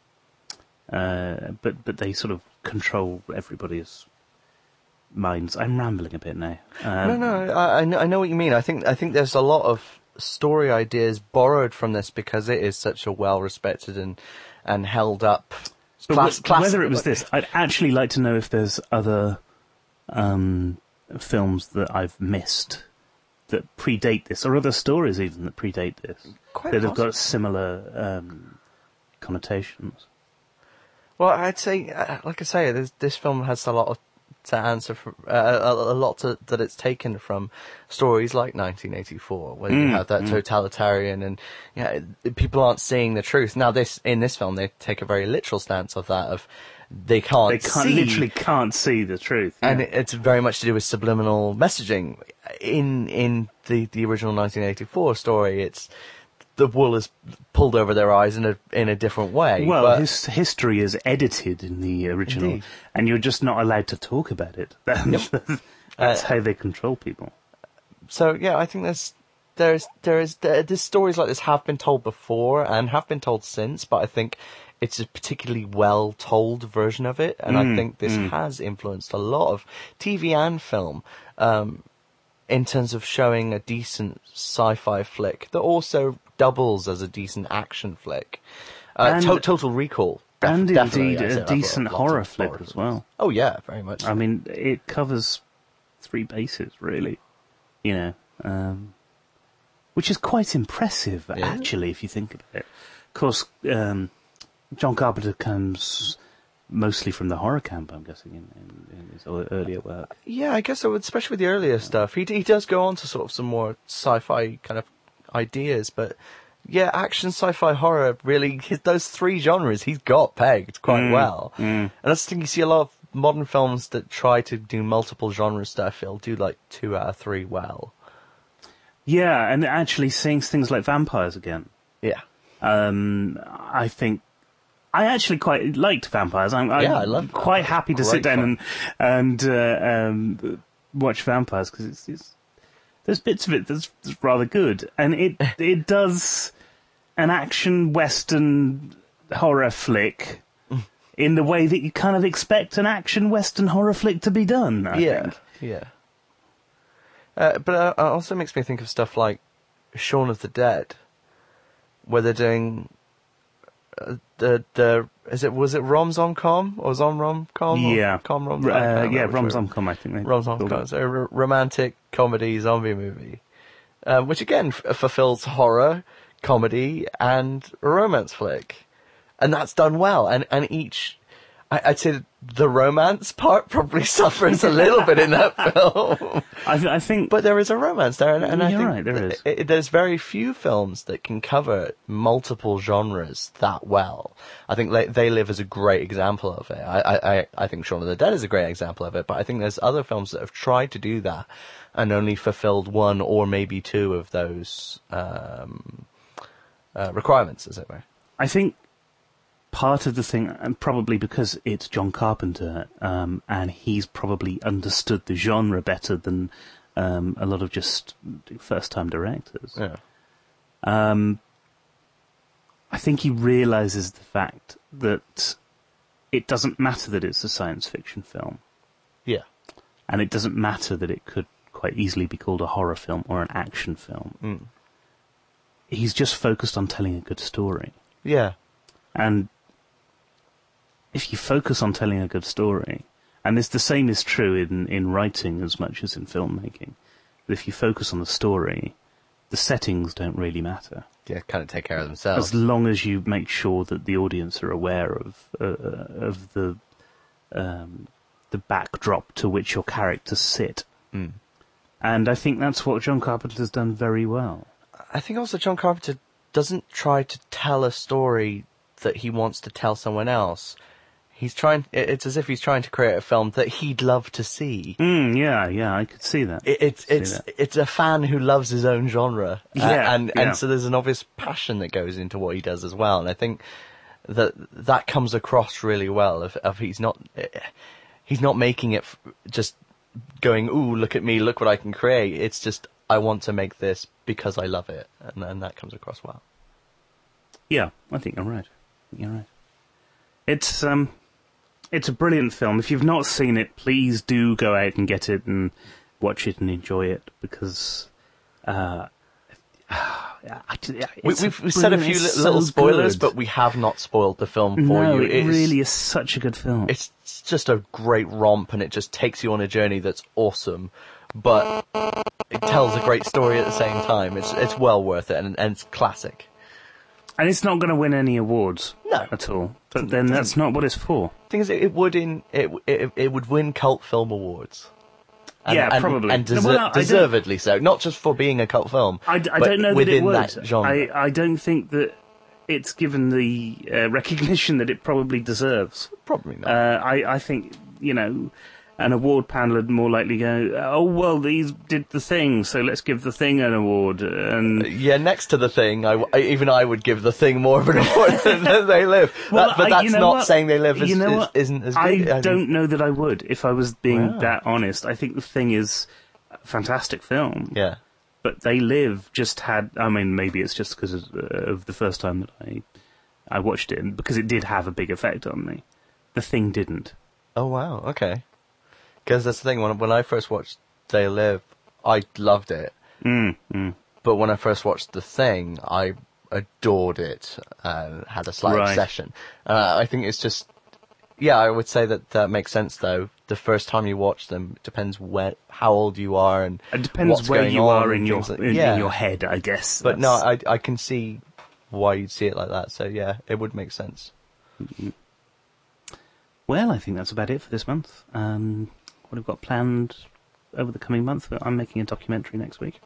[SPEAKER 1] but they sort of control everybody's minds. I'm rambling a bit now.
[SPEAKER 2] No, I know what you mean. I think there's a lot of story ideas borrowed from this because it is such a well-respected and held up classic.
[SPEAKER 1] Whether it was this, I'd actually like to know if there's other films that I've missed that predate this, or other stories even that predate this, that have got similar connotations.
[SPEAKER 2] Well, I'd say, like I say, this film has a lot to answer for, a lot that it's taken from stories like 1984, where you have that totalitarian and people aren't seeing the truth. Now, in this film, they take a very literal stance of that, of they literally can't see
[SPEAKER 1] the truth. Yeah.
[SPEAKER 2] And it's very much to do with subliminal messaging. In the original 1984 story, it's the wool is pulled over their eyes in a different way.
[SPEAKER 1] Well, history is edited in the original,
[SPEAKER 2] Indeed.
[SPEAKER 1] And you're just not allowed to talk about it. That's how they control people.
[SPEAKER 2] So yeah, I think there's stories like this have been told before and have been told since, but I think it's a particularly well told version of it, and I think this has influenced a lot of TV and film. In terms of showing a decent sci-fi flick that also doubles as a decent action flick. Total Recall.
[SPEAKER 1] And indeed a decent horror flick as well.
[SPEAKER 2] Oh yeah, very much.
[SPEAKER 1] I mean, it covers 3 bases, really. Which is quite impressive, actually, if you think about it. Of course, John Carpenter comes mostly from the horror camp, I'm guessing, in his earlier work.
[SPEAKER 2] Yeah, I guess so, especially with the earlier stuff. He does go on to sort of some more sci-fi kind of ideas, but yeah, action, sci-fi, horror, really, those 3 genres he's got pegged quite well. And that's the thing, you see a lot of modern films that try to do multiple genre stuff, it'll do like 2 out of 3 well.
[SPEAKER 1] Yeah, and actually seeing things like vampires again.
[SPEAKER 2] Yeah.
[SPEAKER 1] I think I actually quite liked vampires.
[SPEAKER 2] I love
[SPEAKER 1] quite happy to sit down and watch vampires, because there's bits of it that's rather good, and it does an action western horror flick in the way that you kind of expect an action western horror flick to be done. I think.
[SPEAKER 2] Yeah. But it also makes me think of stuff like Shaun of the Dead, where they're doing was it Rom-Com or Zom-Rom-Com?
[SPEAKER 1] Yeah.
[SPEAKER 2] Com-Rom?
[SPEAKER 1] Rom-Com, I think.
[SPEAKER 2] Rom-Com. So a romantic comedy zombie movie, which again fulfills horror, comedy, and a romance flick, and that's done well. And each, I'd say the romance part probably suffers a little bit in that film.
[SPEAKER 1] I think,
[SPEAKER 2] but there is a romance there, and I think
[SPEAKER 1] right, there is.
[SPEAKER 2] There's very few films that can cover multiple genres that well. I think they live as a great example of it. I think Shaun of the Dead is a great example of it, but I think there's other films that have tried to do that and only fulfilled 1 or maybe 2 of those requirements, as it were.
[SPEAKER 1] I think part of the thing, and probably because it's John Carpenter, and he's probably understood the genre better than a lot of just first-time directors.
[SPEAKER 2] Yeah.
[SPEAKER 1] I think he realizes the fact that it doesn't matter that it's a science fiction film.
[SPEAKER 2] Yeah.
[SPEAKER 1] And it doesn't matter that it could quite easily be called a horror film or an action film. He's just focused on telling a good story.
[SPEAKER 2] Yeah.
[SPEAKER 1] And if you focus on telling a good story, and the same is true in writing as much as in filmmaking, but if you focus on the story, the settings don't really matter.
[SPEAKER 2] Yeah, kind of take care of themselves.
[SPEAKER 1] As long as you make sure that the audience are aware of the backdrop to which your characters sit. And I think that's what John Carpenter's done very well.
[SPEAKER 2] I think also John Carpenter doesn't try to tell a story that he wants to tell someone else. It's as if he's trying to create a film that he'd love to see.
[SPEAKER 1] Yeah, I could see that.
[SPEAKER 2] It's a fan who loves his own genre.
[SPEAKER 1] Yeah,
[SPEAKER 2] and so there's an obvious passion that goes into what he does as well. And I think that comes across really well. If he's not making it just going, ooh, look at me, look what I can create. It's just, I want to make this because I love it. And that comes across well.
[SPEAKER 1] Yeah, I think you're right. It's a brilliant film. If you've not seen it, please do go out and get it and watch it and enjoy it, because
[SPEAKER 2] we've said a few little spoilers, but we have not spoiled the film for you.
[SPEAKER 1] It really is such a good film.
[SPEAKER 2] It's just a great romp, and it just takes you on a journey that's awesome, but it tells a great story at the same time. It's well worth it, and it's classic.
[SPEAKER 1] And it's not going to win any awards at all. But then that's not what it's for.
[SPEAKER 2] The thing is, it would win cult film awards.
[SPEAKER 1] Probably.
[SPEAKER 2] And deservedly so. Not just for being a cult film.
[SPEAKER 1] I don't know that it would.
[SPEAKER 2] That genre.
[SPEAKER 1] I don't think that it's given the recognition that it probably deserves.
[SPEAKER 2] Probably not.
[SPEAKER 1] I think, an award panel would more likely go, oh, well, these did The Thing, so let's give The Thing an award. And
[SPEAKER 2] next to The Thing, I would give The Thing more of an award than They Live.
[SPEAKER 1] Well,
[SPEAKER 2] but that's not saying They Live isn't as good.
[SPEAKER 1] I don't know that I would, if I was being that honest. I think The Thing is a fantastic film.
[SPEAKER 2] Yeah.
[SPEAKER 1] But They Live just had, maybe it's just because of the first time that I watched it, because it did have a big effect on me. The Thing didn't.
[SPEAKER 2] Oh, wow, okay. Because that's the thing, when I first watched They Live, I loved it. But when I first watched The Thing, I adored it, had a slight obsession. I think it's just, I would say that makes sense, though. The first time you watch them, it depends how old you are and
[SPEAKER 1] it depends
[SPEAKER 2] what's
[SPEAKER 1] where
[SPEAKER 2] going
[SPEAKER 1] you
[SPEAKER 2] on
[SPEAKER 1] are in your head, I guess.
[SPEAKER 2] But no, I can see why you'd see it like that, so yeah, it would make sense.
[SPEAKER 1] Well, I think that's about it for this month. What I've got planned over the coming month, I'm making a documentary next week.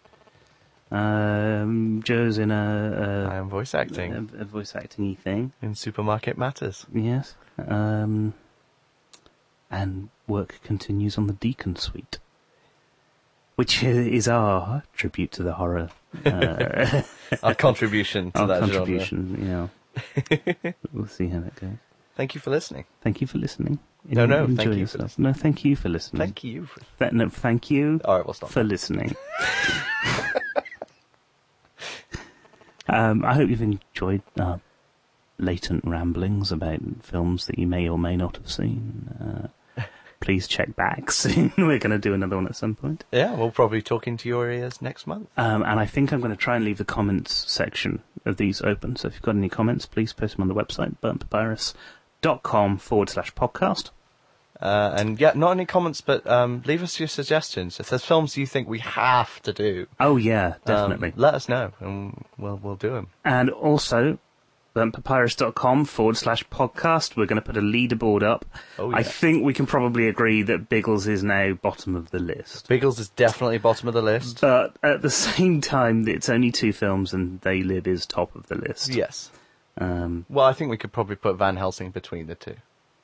[SPEAKER 1] Joe's in
[SPEAKER 2] I am voice acting.
[SPEAKER 1] A voice acting-y thing.
[SPEAKER 2] In Supermarket Matters.
[SPEAKER 1] Yes. And work continues on the Deacon Suite, which is our tribute to the horror.
[SPEAKER 2] Our contribution to that
[SPEAKER 1] genre. We'll see how that goes.
[SPEAKER 2] Thank you for listening.
[SPEAKER 1] Thank you for listening.
[SPEAKER 2] No, thank you for listening.
[SPEAKER 1] No, thank you for listening.
[SPEAKER 2] Thank you.
[SPEAKER 1] Thank you
[SPEAKER 2] All right, we'll stop
[SPEAKER 1] for listening. I hope you've enjoyed our latent ramblings about films that you may or may not have seen. Please check back soon. We're going to do another one at some point.
[SPEAKER 2] Yeah, we'll probably talk into your ears next month.
[SPEAKER 1] And I think I'm going to try and leave the comments section of these open. So if you've got any comments, please post them on the website, burntpapyrus.com/podcast.
[SPEAKER 2] Not any comments, but leave us your suggestions. If there's films you think we have to do,
[SPEAKER 1] oh yeah, definitely,
[SPEAKER 2] let us know, and we'll do them.
[SPEAKER 1] And also, burntpapyrus.com/podcast. We're going to put a leaderboard up.
[SPEAKER 2] Oh, yeah.
[SPEAKER 1] I think we can probably agree that Biggles is now bottom of the list.
[SPEAKER 2] Biggles is definitely bottom of the list,
[SPEAKER 1] but at the same time, it's only 2 films, and They Live is top of the list.
[SPEAKER 2] Yes. Well, I think we could probably put Van Helsing between the two.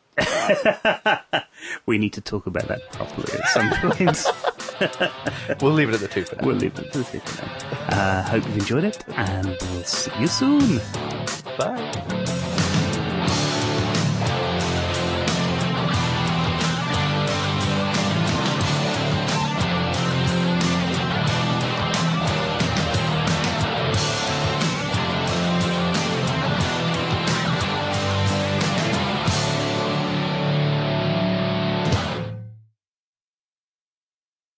[SPEAKER 1] We need to talk about that properly at some point.
[SPEAKER 2] We'll leave it at the 2 for now.
[SPEAKER 1] We'll leave it at the 2 for now. Hope you've enjoyed it, and we'll see you soon.
[SPEAKER 2] Bye.